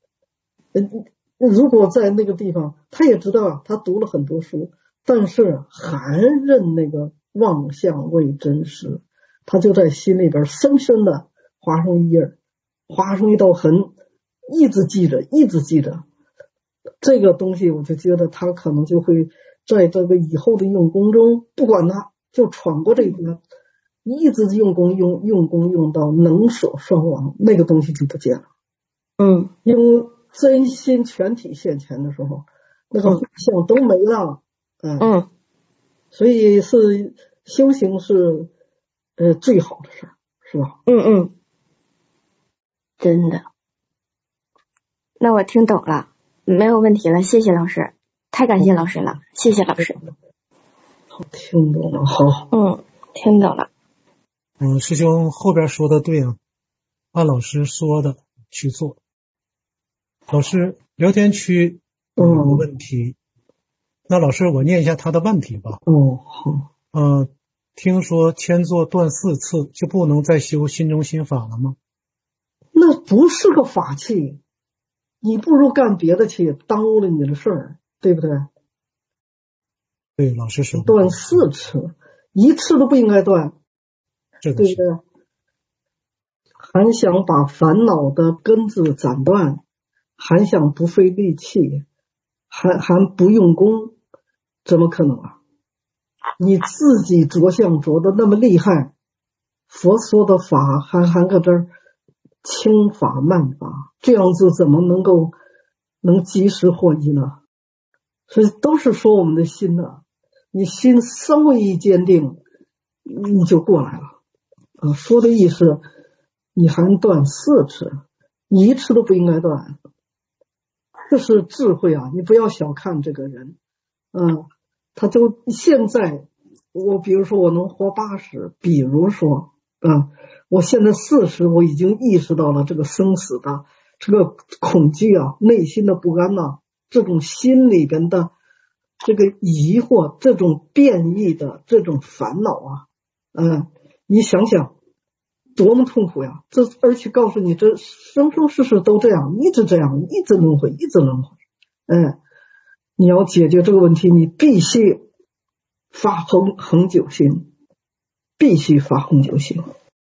如果在那个地方，他也知道他读了很多书，但是还认那个妄相为真实，他就在心里边深深的划上一印，划上一道痕。一直记着，一直记着这个东西，我就觉得他可能就会在这个以后的用功中，不管他就闯过这一关，一直用功用用功用到能舍双亡，那个东西就不见了。 嗯， 因为真心全体现前的时候，那个幻象都没了。嗯嗯， 所以是修行是呃最好的事儿，是吧？ 嗯嗯，真的。那我听懂了，没有问题了，谢谢老师，太感谢老师了，谢谢老师。 好，听懂了，好。 嗯，听懂了。 嗯，师兄后边说的对啊，按老师说的去做。老师，聊天区有个问题，嗯、那老师我念一下他的问题吧。 哦，好。 嗯、呃，听说千坐断四次就不能再修心中心法了吗？ 那不是个法器。你不如干别的去，耽误了你的事儿，对不对？ 对，老师说断四次，一次都不应该断， 对不对？还想把烦恼的根子斩断，还想不费力气，还还不用功，怎么可能啊？你自己着相着的那么厉害，佛说的法还还搁这儿轻法慢法，这样子怎么能够能及时获益呢？所以都是说我们的心呢、啊，你心稍微一坚定，你就过来了啊。说的意思，你还断四次，一次都不应该断， 这是智慧啊！你不要小看这个人，嗯，他就现在我比如说我能活八十，比如说啊，我现在四十，我已经意识到了这个生死的这个恐惧啊，内心的不安呐、啊，这种心里边的这个疑惑，这种变异的这种烦恼啊，嗯，你想想多么痛苦呀！这而且告诉你，这生生世世都这样，一直这样，一直轮回，一直轮回。嗯，你要解决这个问题，你必须发恒恒久心，必须发恒久心，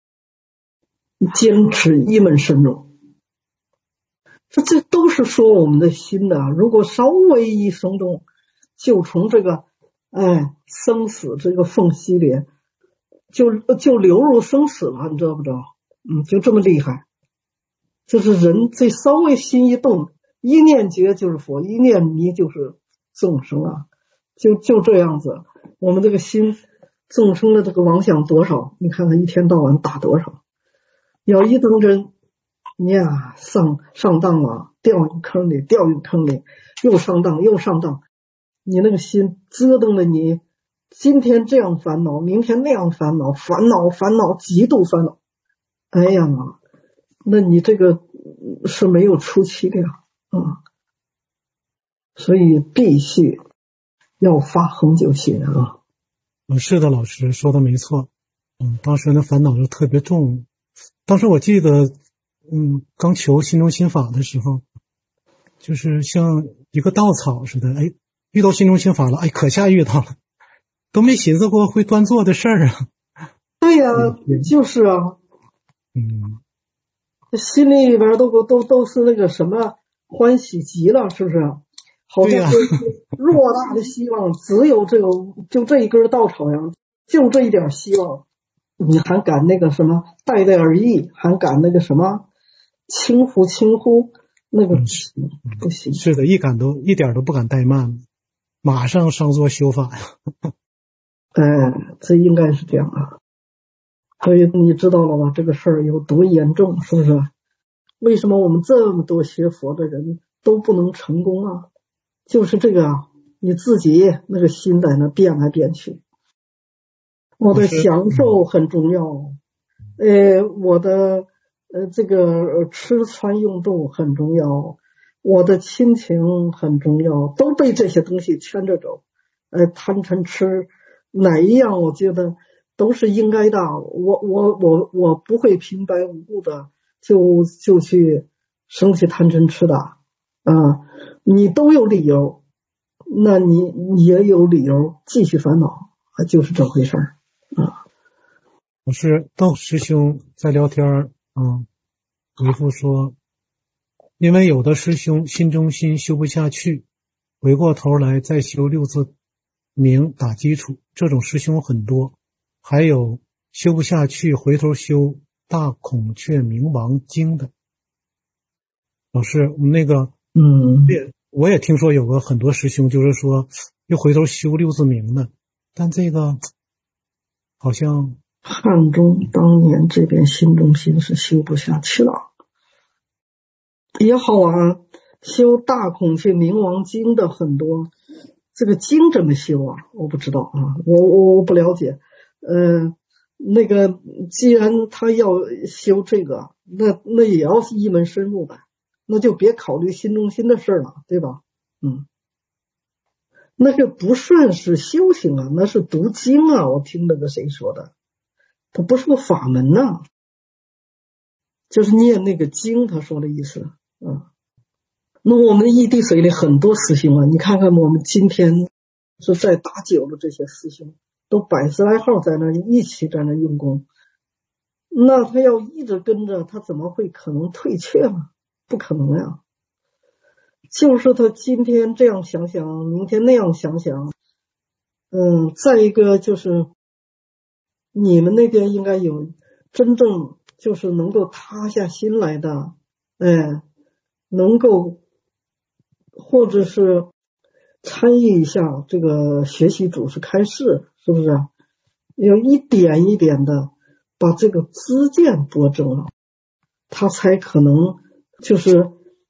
坚持一门深入。这这都是说我们的心的，如果稍微一松动，就从这个哎生死这个缝隙里就就流入生死了，你知道不知道？嗯，就这么厉害。就是人这稍微心一动，一念觉就是佛，一念迷就是众生啊，就就这样子。我们这个心众生的这个妄想多少，你看看一天到晚打多少，要一当真，你呀上上当了，掉进坑里，掉进坑里，又上当又上当，你那个心折腾了你，今天这样烦恼，明天那样烦恼，烦恼烦恼极度烦恼，哎呀，那你这个是没有出期的呀，嗯，所以必须要发恒久心啊。 嗯，是的，老师说的没错。嗯，当时那烦恼就特别重。当时我记得，嗯，刚求心中心法的时候，就是像一个稻草似的，哎，遇到心中心法了，哎，可下遇到了，都没寻思过会端坐的事儿啊。 对呀、啊，就是啊， 嗯， 心里边都都都是那个什么欢喜极了，是不是？好像是偌大的希望，只有这个就这一根稻草呀，就这一点希望，你还敢那个什么代代而意，还敢那个什么轻忽轻忽，那个不行。 是的，一敢都一点都不敢怠慢，马上上座修法呀。 哎，这应该是这样啊。所以你知道了吧？这个事儿有多严重，是不是？为什么我们这么多学佛的人都不能成功啊？就是这个啊，你自己那个心在那变来变去。我的享受很重要，呃，我的呃这个吃穿用度很重要，我的亲情很重要，都被这些东西牵着走。呃，贪嗔痴哪一样，我觉得都是应该的。我我我我不会平白无故的就就去生起贪嗔痴的啊。你都有理由，那你你也有理由继续烦恼，就是这回事儿啊。 我是邓师兄在聊天啊，回复说，因为有的师兄心中心修不下去，回过头来再修六字明打基础，这种师兄很多。还有修不下去回头修大孔雀明王经的。老师，我们那个嗯， 我也听说有个很多师兄就是说又回头修六字明的，但这个好像汉中当年这边心中心是修不下去了，也好啊，修大孔雀明王经的很多，这个经怎么修啊？我不知道啊，我我我不了解。呃，那个既然他要修这个，那那也要是一门深入的，那就别考虑心中心的事了，对吧？嗯，那个不算是修行啊，那是读经啊。我听那个谁说的，它不是个法门呐、啊，就是念那个经，他说的意思啊。那我们异地水里很多师兄啊，你看看我们今天是在打酒的这些师兄，都百十来号在那一起在那用功，那他要一直跟着，他怎么会可能退却呢？不可能呀。就是他今天这样想想，明天那样想想。嗯，再一个就是你们那边应该有真正就是能够塌下心来的，哎，能够或者是参与一下这个学习组织开示，是不是？要一点一点的把这个知见多正了，他才可能就是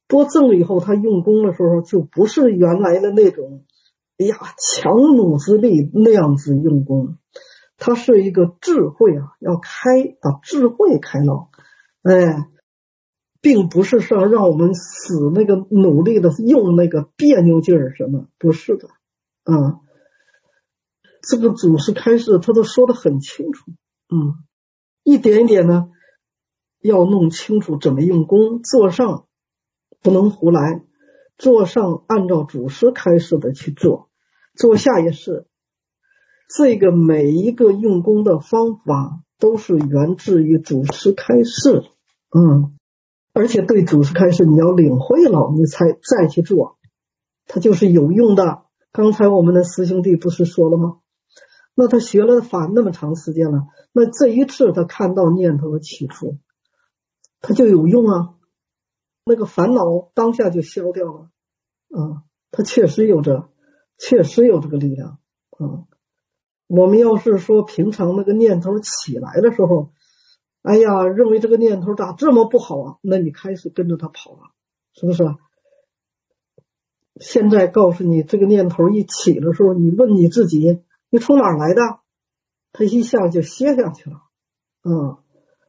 多证了以后，他用功的时候就不是原来的那种哎呀强弩之力那样子用功，他是一个智慧啊，要开把智慧开了，哎，并不是说让我们死那个努力的用那个别扭劲儿什么，不是的啊。这个祖师开示他都说得很清楚，嗯，一点一点呢要弄清楚怎么用功，做上不能胡来，做上按照祖师开示的去做，做下也是。这个每一个用功的方法都是源自于祖师开示，嗯，而且对祖师开示你要领会了，你才再去做，它就是有用的。刚才我们的师兄弟不是说了吗？那他学了法那么长时间了，那这一次他看到念头的起初，他就有用啊，那个烦恼当下就消掉了，啊，他确实有着，确实有这个力量，啊，我们要是说平常那个念头起来的时候，哎呀，认为这个念头咋这么不好啊，那你开始跟着他跑了，是不是？现在告诉你这个念头一起的时候，你问你自己，你从哪儿来的？他一下就歇下去了，嗯，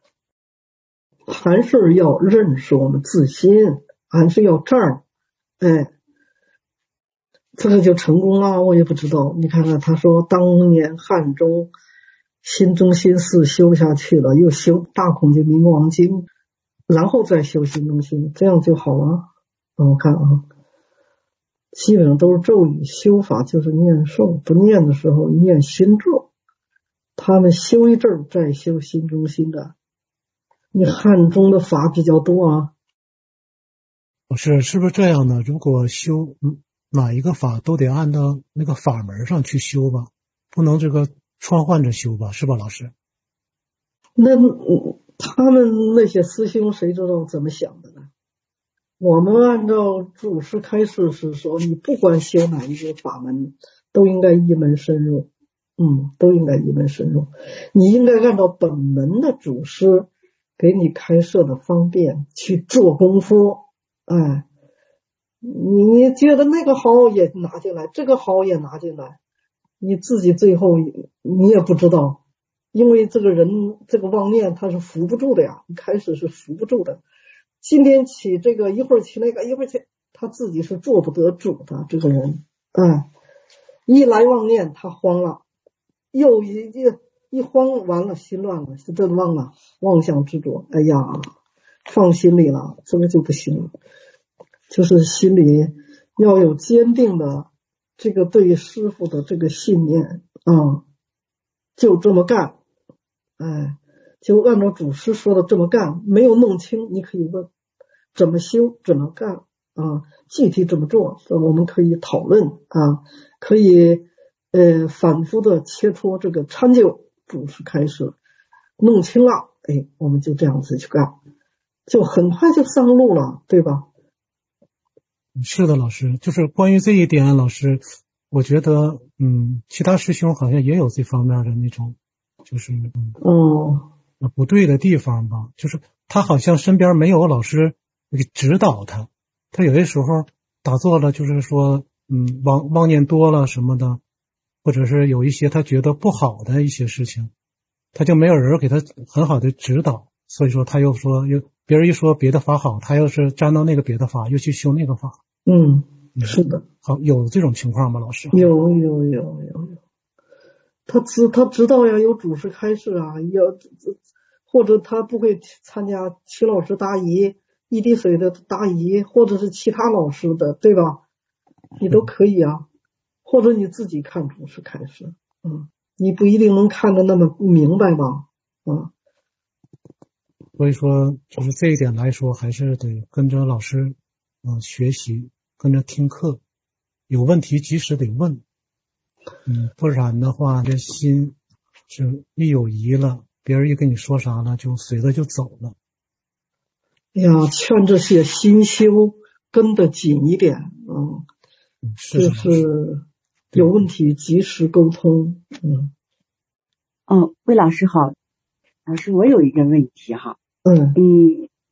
还是要认识我们自心，还是要这儿，哎，这个就成功了。我也不知道，你看看他说当年汉中心中心事修下去了，又修大孔雀明王经，然后再修心中心，这样就好了。我看啊，基本上都是咒语修法，就是念诵，不念的时候念心咒，他们修一阵儿再修心中心的。你汉中的法比较多啊。 是是不是这样的？如果修哪一个法都得按照那个法门上去修吧，不能这个穿换着修吧，是吧，老师？ 那他们那些师兄谁知道怎么想的呢？我们按照祖师开示是说，你不管修哪一个法门，都应该一门深入，嗯，都应该一门深入。你应该按照本门的祖师给你开设的方便去做功夫，哎，你觉得那个好也拿进来，这个好也拿进来，你自己最后你也不知道，因为这个人这个妄念他是扶不住的呀，一开始是扶不住的。今天起这个，一会儿起那个，一会儿起，他自己是做不得主的这个人，哎，一来妄念他慌了，又一一一慌完了心乱了，是真忘了妄想执着，哎呀，放心里了，这个就不行了，就是心里要有坚定的这个对师父的这个信念啊，就这么干，哎，就按照祖师说的这么干，没有弄清你可以问怎么修怎么干啊，具体怎么做我们可以讨论啊，可以呃反复的切磋这个参究祖师开示，弄清了，哎，我们就这样子去干，就很快就上路了，对吧？ 是的，老师，就是关于这一点，老师，我觉得嗯，其他师兄好像也有这方面的那种，就是嗯哦。 不对的地方吧，就是他好像身边没有老师给指导他，他有些时候打坐了，就是说，嗯，妄妄念多了什么的，或者是有一些他觉得不好的一些事情，他就没有人给他很好的指导，所以说他又说，又别人一说别的法好，他又是沾到那个别的法，又去修那个法。 嗯，是的。 好，有这种情况吗，老师？ 有有有有有。他知他知道呀，有祖师开示啊，有或者他不会参加齐老师答疑、一滴水的答疑，或者是其他老师的，对吧？你都可以啊，或者你自己看祖师开示，嗯，你不一定能看得那么明白吧，啊。 所以说，就是这一点来说，还是得跟着老师，嗯、呃，学习，跟着听课，有问题及时得问。嗯，不然的话，这心是一有疑了，别人一跟你说啥了，就随着就走了。 哎呀，劝这些心修跟得紧一点，嗯， 嗯是就是有问题及时沟通，嗯。 哦，魏老师好，老师，我有一个问题哈， 嗯嗯，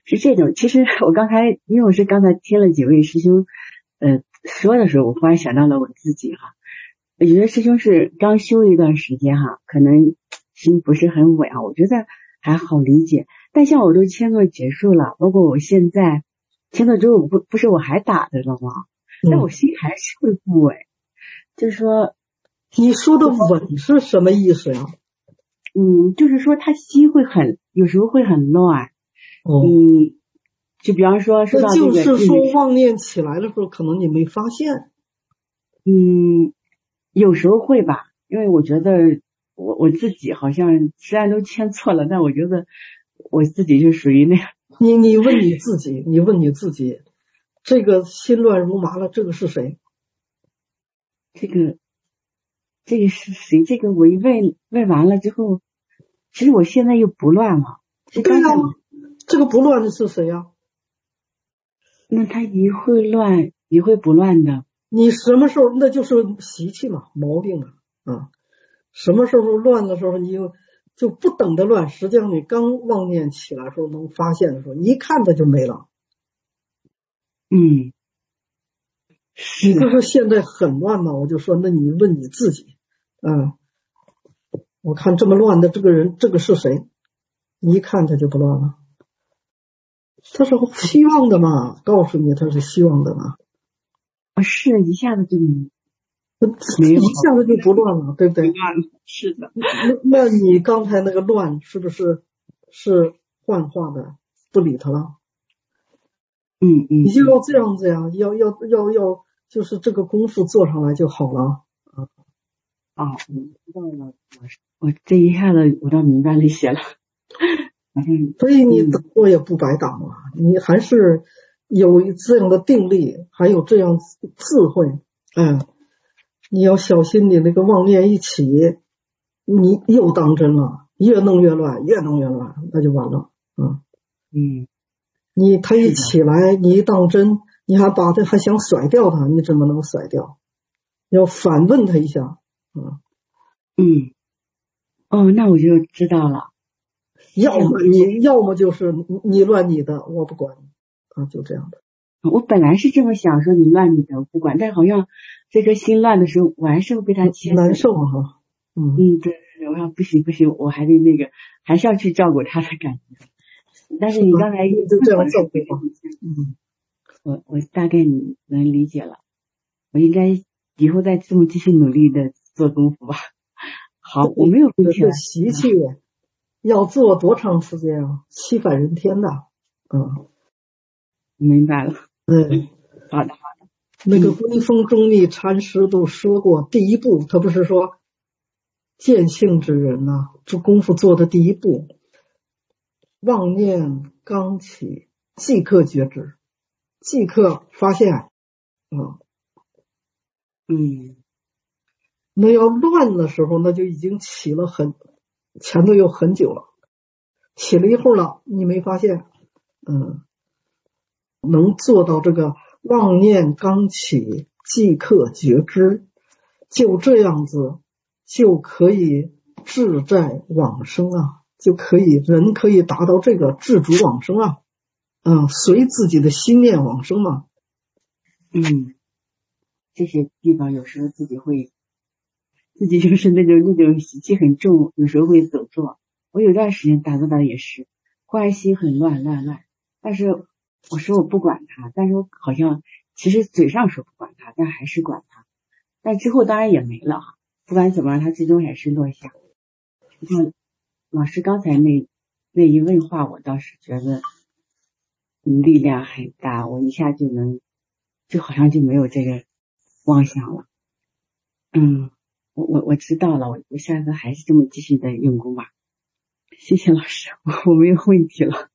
是这种。其实我刚才因为我是刚才听了几位师兄呃说的时候，我忽然想到了我自己哈。有些师兄是刚修一段时间哈，可能心不是很稳啊，我觉得还好理解。但像我都签作结束了，包括我现在签作之后不不是我还打的了吗？但我心还是会不稳。就是说你说的稳是什么意思呀？ 嗯，就是说他心会很有时候会很乱。 哦， 嗯，就比方说说到这个， 那就是说妄念起来的时候，可能你没发现。 嗯，有时候会吧，因为我觉得我我自己好像虽然都签错了，但我觉得我自己就属于那样。 你你问你自己，你问你自己，这个心乱如麻了，这个是谁？ 这个这个是谁？这个我一问问完了之后，其实我现在又不乱了。 对呀，这个不乱的是谁呀？ 那他一会乱一会不乱的。 你什么时候那就是习气嘛，毛病啊啊！什么时候乱的时候，你就就不等着乱。实际上，你刚妄念起来的时候，能发现的时候，一看它就没了。 嗯， 你不是现在很乱吗？我就说，那你问你自己，嗯，我看这么乱的这个人，这个是谁？你一看他就不乱了。他是希望的嘛，告诉你他是希望的嘛。 啊，是一下子就没有，一下子就不乱了，对不对？ 是的。 那那你刚才那个乱是不是是幻化的？不理他了。 嗯嗯。 你就要这样子呀，要要要要，就是这个功夫做上来就好了。 啊啊，我知道了，我我这一下子我倒明白了一些了。 所以你打过也不白打嘛，你还是有这样的定力，还有这样智慧，嗯，你要小心你那个妄念一起，你又当真了，越弄越乱，越弄越乱，那就完了，嗯嗯， 你他一起来，你一当真，你还把他还想甩掉他，你怎么能甩掉？要反问他一下，嗯嗯，哦，那我就知道了。 要么你要么就是你乱你的，我不管啊，就这样的。 我本来是这么想说，你乱你的我不管，但好像这颗心乱的时候，我还是会被他牵难受哈。嗯嗯，对对，我说不行不行，我还得那个，还是要去照顾他的感觉。但是你刚才就这样照顾吧。 嗯，我我大概能理解了，我应该以后再这么继续努力的做功夫吧。好，我没有问题了。 习气要做多长时间啊？七百人天的。嗯， 明白了。 嗯， 好的好的。 那个归峰中密禅师都说过，第一步他不是说见性之人呐、啊，这功夫做的第一步，妄念刚起，即刻觉知，即刻发现。嗯嗯， 那要乱的时候，那就已经起了很前头有很久了，起了一会儿了，你没发现？嗯，能做到这个妄念刚起，即刻觉知，就这样子就可以自在往生啊，就可以人可以达到这个自主往生啊，嗯，随自己的心念往生嘛。 嗯，这些地方有时候自己会，自己就是那种那种习气很重，有时候会走错。我有段时间打坐打也是，忽然心很乱乱乱，但是我说我不管它，但是我好像其实嘴上说不管它，但还是管它。但之后当然也没了，不管怎么样，它最终也是落下。你看老师刚才那那一问话，我倒是觉得力量很大，我一下就能，就好像就没有这个妄想了。嗯，我我我知道了，我我下次还是这么继续的用功吧。谢谢老师，我没有问题了。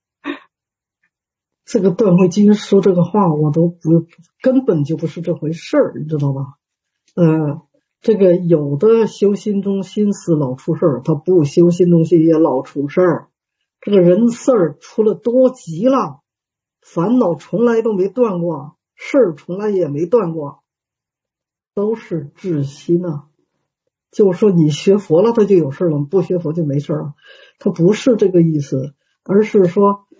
这个段慧金说这个话，我都不根本就不是这回事儿，你知道吧？呃，这个有的修心中心思老出事儿，他不修心中心也老出事儿。这个人事儿出了多急了，烦恼从来都没断过，事儿从来也没断过，都是自心啊。就说你学佛了，他就有事了；不学佛就没事了。他不是这个意思，而是说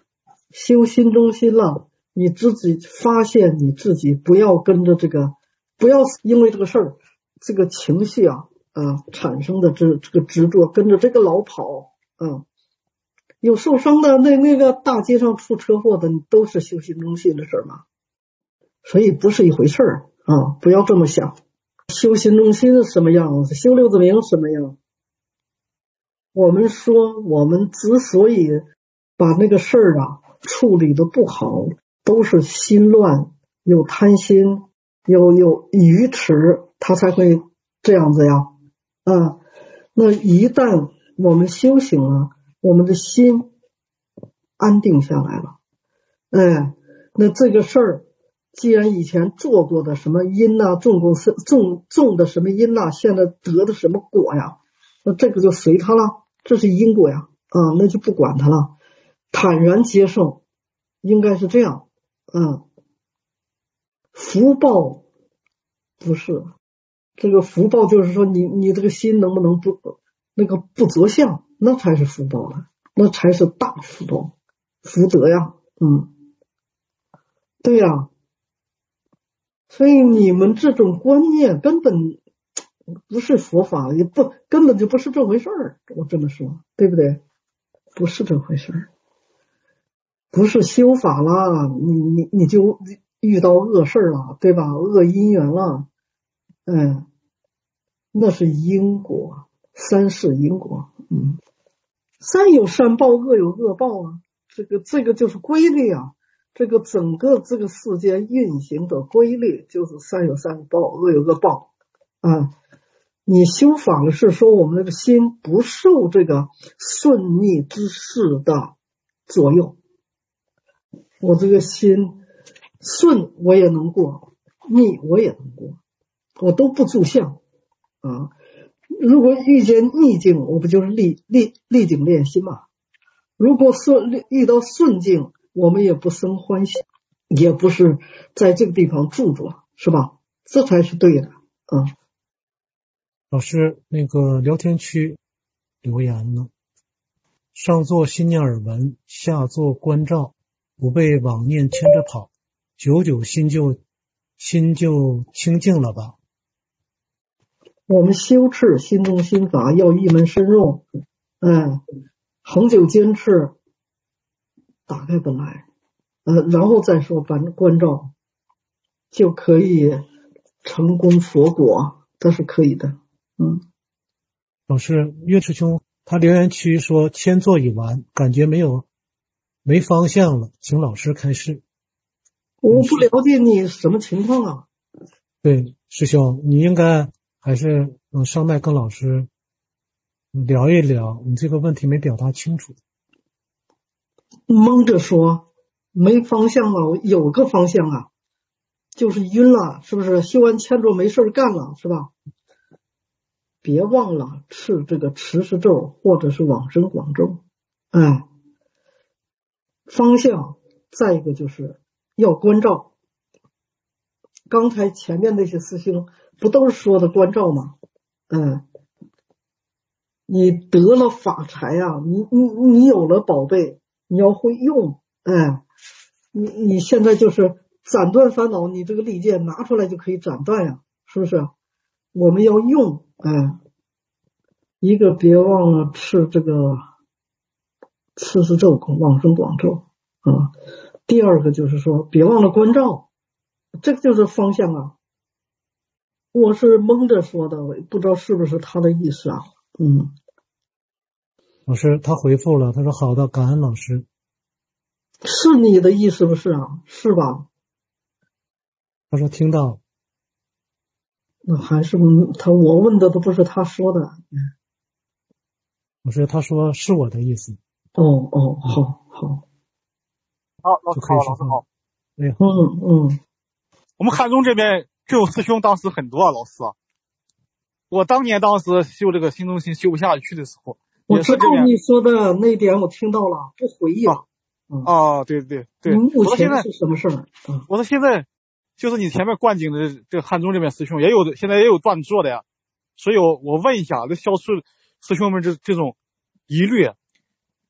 修心中心了，你自己发现你自己不要跟着这个，不要因为这个事儿，这个情绪啊啊产生的这这个执着，跟着这个老跑啊。有受伤的，那那个大街上出车祸的，都是修心中心的事儿嘛，所以不是一回事儿啊！不要这么想。修心中心什么样，修六字明什么样？我们说，我们之所以把那个事儿啊处理的不好，都是心乱，有贪心，有有愚痴，他才会这样子呀。啊，那一旦我们修行了，我们的心安定下来了，哎，那这个事儿，既然以前做过的什么因呐、啊，种过种种的什么因呐、啊，现在得的什么果呀，那这个就随他了，这是因果呀，啊，那就不管他了，坦然接受，应该是这样，啊，福报不是这个福报，就是说你你这个心能不能不那个不着相。那才是福报了，那才是大福报，福德呀，嗯，对呀，所以你们这种观念根本不是佛法，也不根本就不是这回事儿，我这么说，对不对？不是这回事儿，不是修法了，你你你就遇到恶事了，对吧？恶因缘了，嗯，那是因果，三世因果，嗯。善有善报，恶有恶报啊，这个这个就是规律啊，这个整个这个世界运行的规律就是善有善报，恶有恶报啊。你修法了是说我们这个心不受这个顺逆之事的左右，我这个心顺我也能过，逆我也能过，我都不住相啊。如果遇见逆境，我不就是立立立境练心嘛？如果顺遇到顺境，我们也不生欢喜，也不是在这个地方住着，是吧？这才是对的啊。 老师，那个聊天区留言呢，上座心念耳闻，下座观照，不被妄念牵着跑，久久心就心就清净了吧？ 我们修持心中心法要一门深入，嗯，恒久坚持，打开本来，呃，然后再说观观照，就可以成功佛果，这是可以的。嗯， 老师，岳师兄他留言区说签座已完，感觉没有没方向了，请老师开示。 我不了解你什么情况啊？ 对，师兄，你应该还是嗯上麦跟老师聊一聊，你这个问题没表达清楚。 蒙着说没方向了，有个方向啊，就是晕了，是不是？修完签座没事干了，是吧？别忘了持这个持世咒或者是往生广咒，哎，方向。再一个就是要关照。刚才前面那些师兄不都是说的关照吗？嗯，你得了法财啊，你你你有了宝贝，你要会用，哎，你你现在就是斩断烦恼，你这个利剑拿出来就可以斩断呀，是不是？我们要用，哎，一个别忘了吃这个持世咒往生广咒啊。第二个就是说别忘了关照，这个就是方向啊。我是蒙着说的，我不知道是不是他的意思啊。嗯， 老师他回复了，他说好的，感恩老师。 是你的意思不是啊？是吧？ 他说听到。 那还是他我问的都不是他说的。 老师他说是我的意思。 哦哦，好好。 好，老师好，老师好。 哎， 嗯嗯。 我们汉中这边这种师兄当时很多啊，老师。我当年当时修这个心中心修不下去的时候， 我知道你说的那点我听到了，不回忆了。 嗯、啊，对对对。 目前是什么事儿？ 嗯，我说现在就是你前面灌顶的这个汉中这边师兄也有，现在也有断座的呀。所以我我问一下，这消除师兄们这这种疑虑，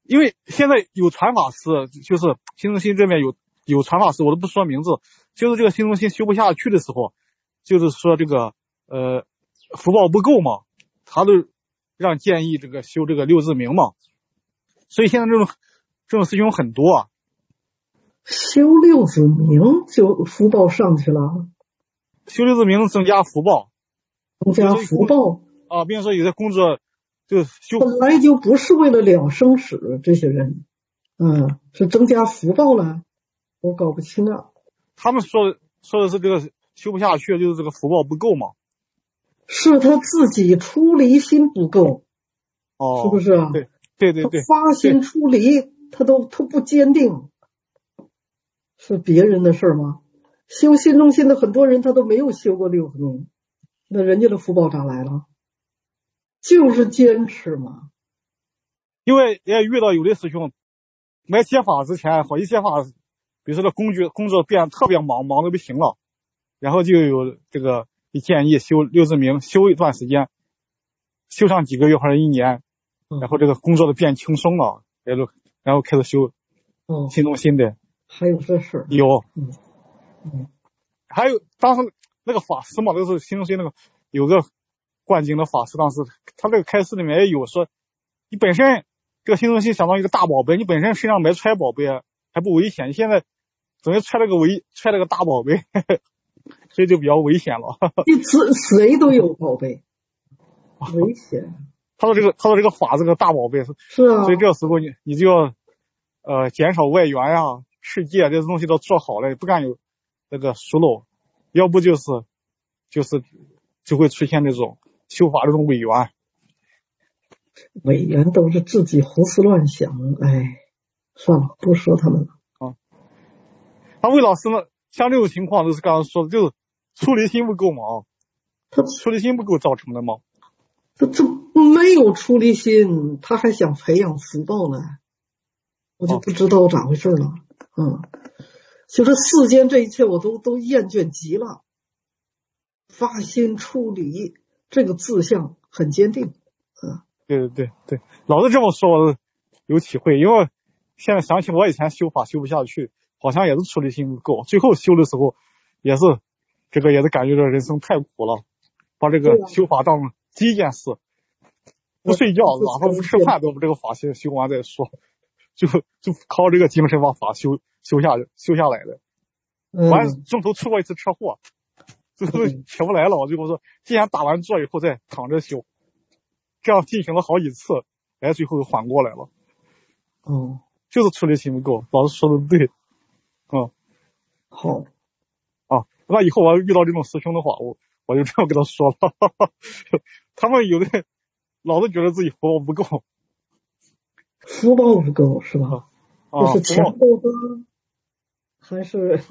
因为现在有传法师，就是新中心这边有有传法师，我都不说名字，就是这个新中心修不下去的时候，就是说这个呃福报不够嘛，他都让建议这个修这个六字明嘛，所以现在这种这种师兄很多啊。 修六字明就福报上去了， 修六字明增加福报， 增加福报啊，比如说有些工作就修本来就不是为了了生死，这些人，嗯，是增加福报了，我搞不清啊。 他们说说的是这个修不下去，就是这个福报不够嘛。 是他自己出离心不够， 哦， 是不是啊？ 对对对对， 他发心出离，他都他不坚定，是别人的事吗？修心中心的很多人他都没有修过六字明，那人家的福报咋来了？就是坚持嘛。 因为也遇到有的师兄来接法之前，或一接法，比如说这工具工作变特别忙，忙得不行了，然后就有这个建议修六字明，修一段时间，修上几个月或者一年，然后这个工作的变轻松了，然后然后开始修心中心的。 还有这事？ 有， 嗯嗯， 还有当时那个法师嘛，就是心中心那个有个灌经的法师，当时他这个开示里面也有说，你本身这个心中心相当于一个大宝贝，你本身身上没揣宝贝还不危险，你现在总是揣了个危揣了个大宝贝，所以就比较危险了。 你谁都有宝贝，危险。 他说这个他说这个法这个大宝贝是啊， 所以这时候你你就要呃减少外援呀、啊。世界这些东西都做好了，不敢有那个疏漏，要不就是就是就会出现这种修法这种伪缘。 伪缘都是自己胡思乱想，哎，算了，不说他们了。 啊，那魏老师呢？像这种情况，就是刚刚说的，就是出离心不够嘛？ 他出离心不够造成的吗？ 他这没有出离心，他还想培养福报呢，我就不知道咋回事了。嗯，就是世间这一切我都都厌倦极了，发心出离这个志向很坚定。嗯， 对对对对，老是这么说，我有体会。因为现在想起我以前修法修不下去，好像也是出离心不够，最后修的时候也是这个也是感觉这人生太苦了，把这个修法当第一件事，不睡觉，晚上不吃饭都把这个法修修完再说。就就靠这个精神把法修修下修下来的，完中途出过一次车祸，最后起不来了，我就说，既然打完坐以后再躺着修，这样进行了好几次，哎，最后又缓过来了。 哦， 就是出离心不够，老师说的对，嗯， 好， 啊，那以后我要遇到这种师兄的话，我我就这样跟他说了，他们有的老是觉得自己福报不够。 福报不够是吧？这、啊、是钱够多，还是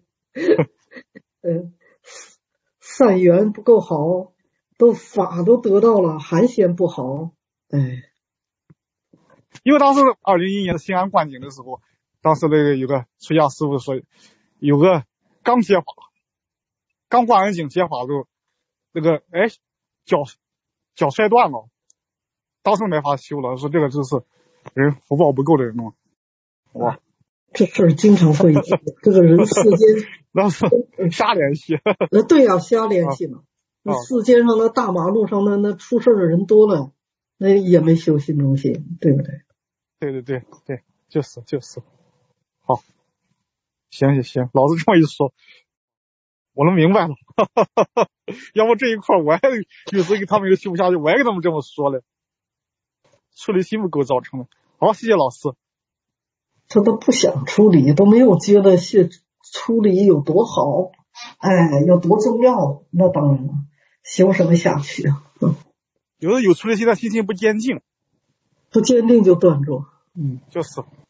呃善缘不够好？都法都得到了，还嫌不好？哎， 因为当时二零一一年的西安灌顶的时候，当时那个有个出家师傅说，有个刚接法，刚灌完顶接法之后，那个哎脚脚摔断了，当时没法修了，说这个就是。人福报不够的人嘛，哇， 这事儿经常会有。这个人世间那是瞎联系， 那对呀、啊，瞎联系嘛。你、啊、世间上那大马路上那那出事的人多了，那也没修心中心，对不对？ 对对对对，就是就是。好，行行行，老师这么一说，我能明白了。要不这一块我还有时候给他们又修不下去，我还跟他们这么说了。出离心不够造成的。好，谢谢老师。 他都不想出离，都没有觉得是出离有多好，哎，有多重要。那当然了，修什么下去啊？嗯、 有的有出离心，但心性不坚定， 不坚定就断住。 嗯，就是。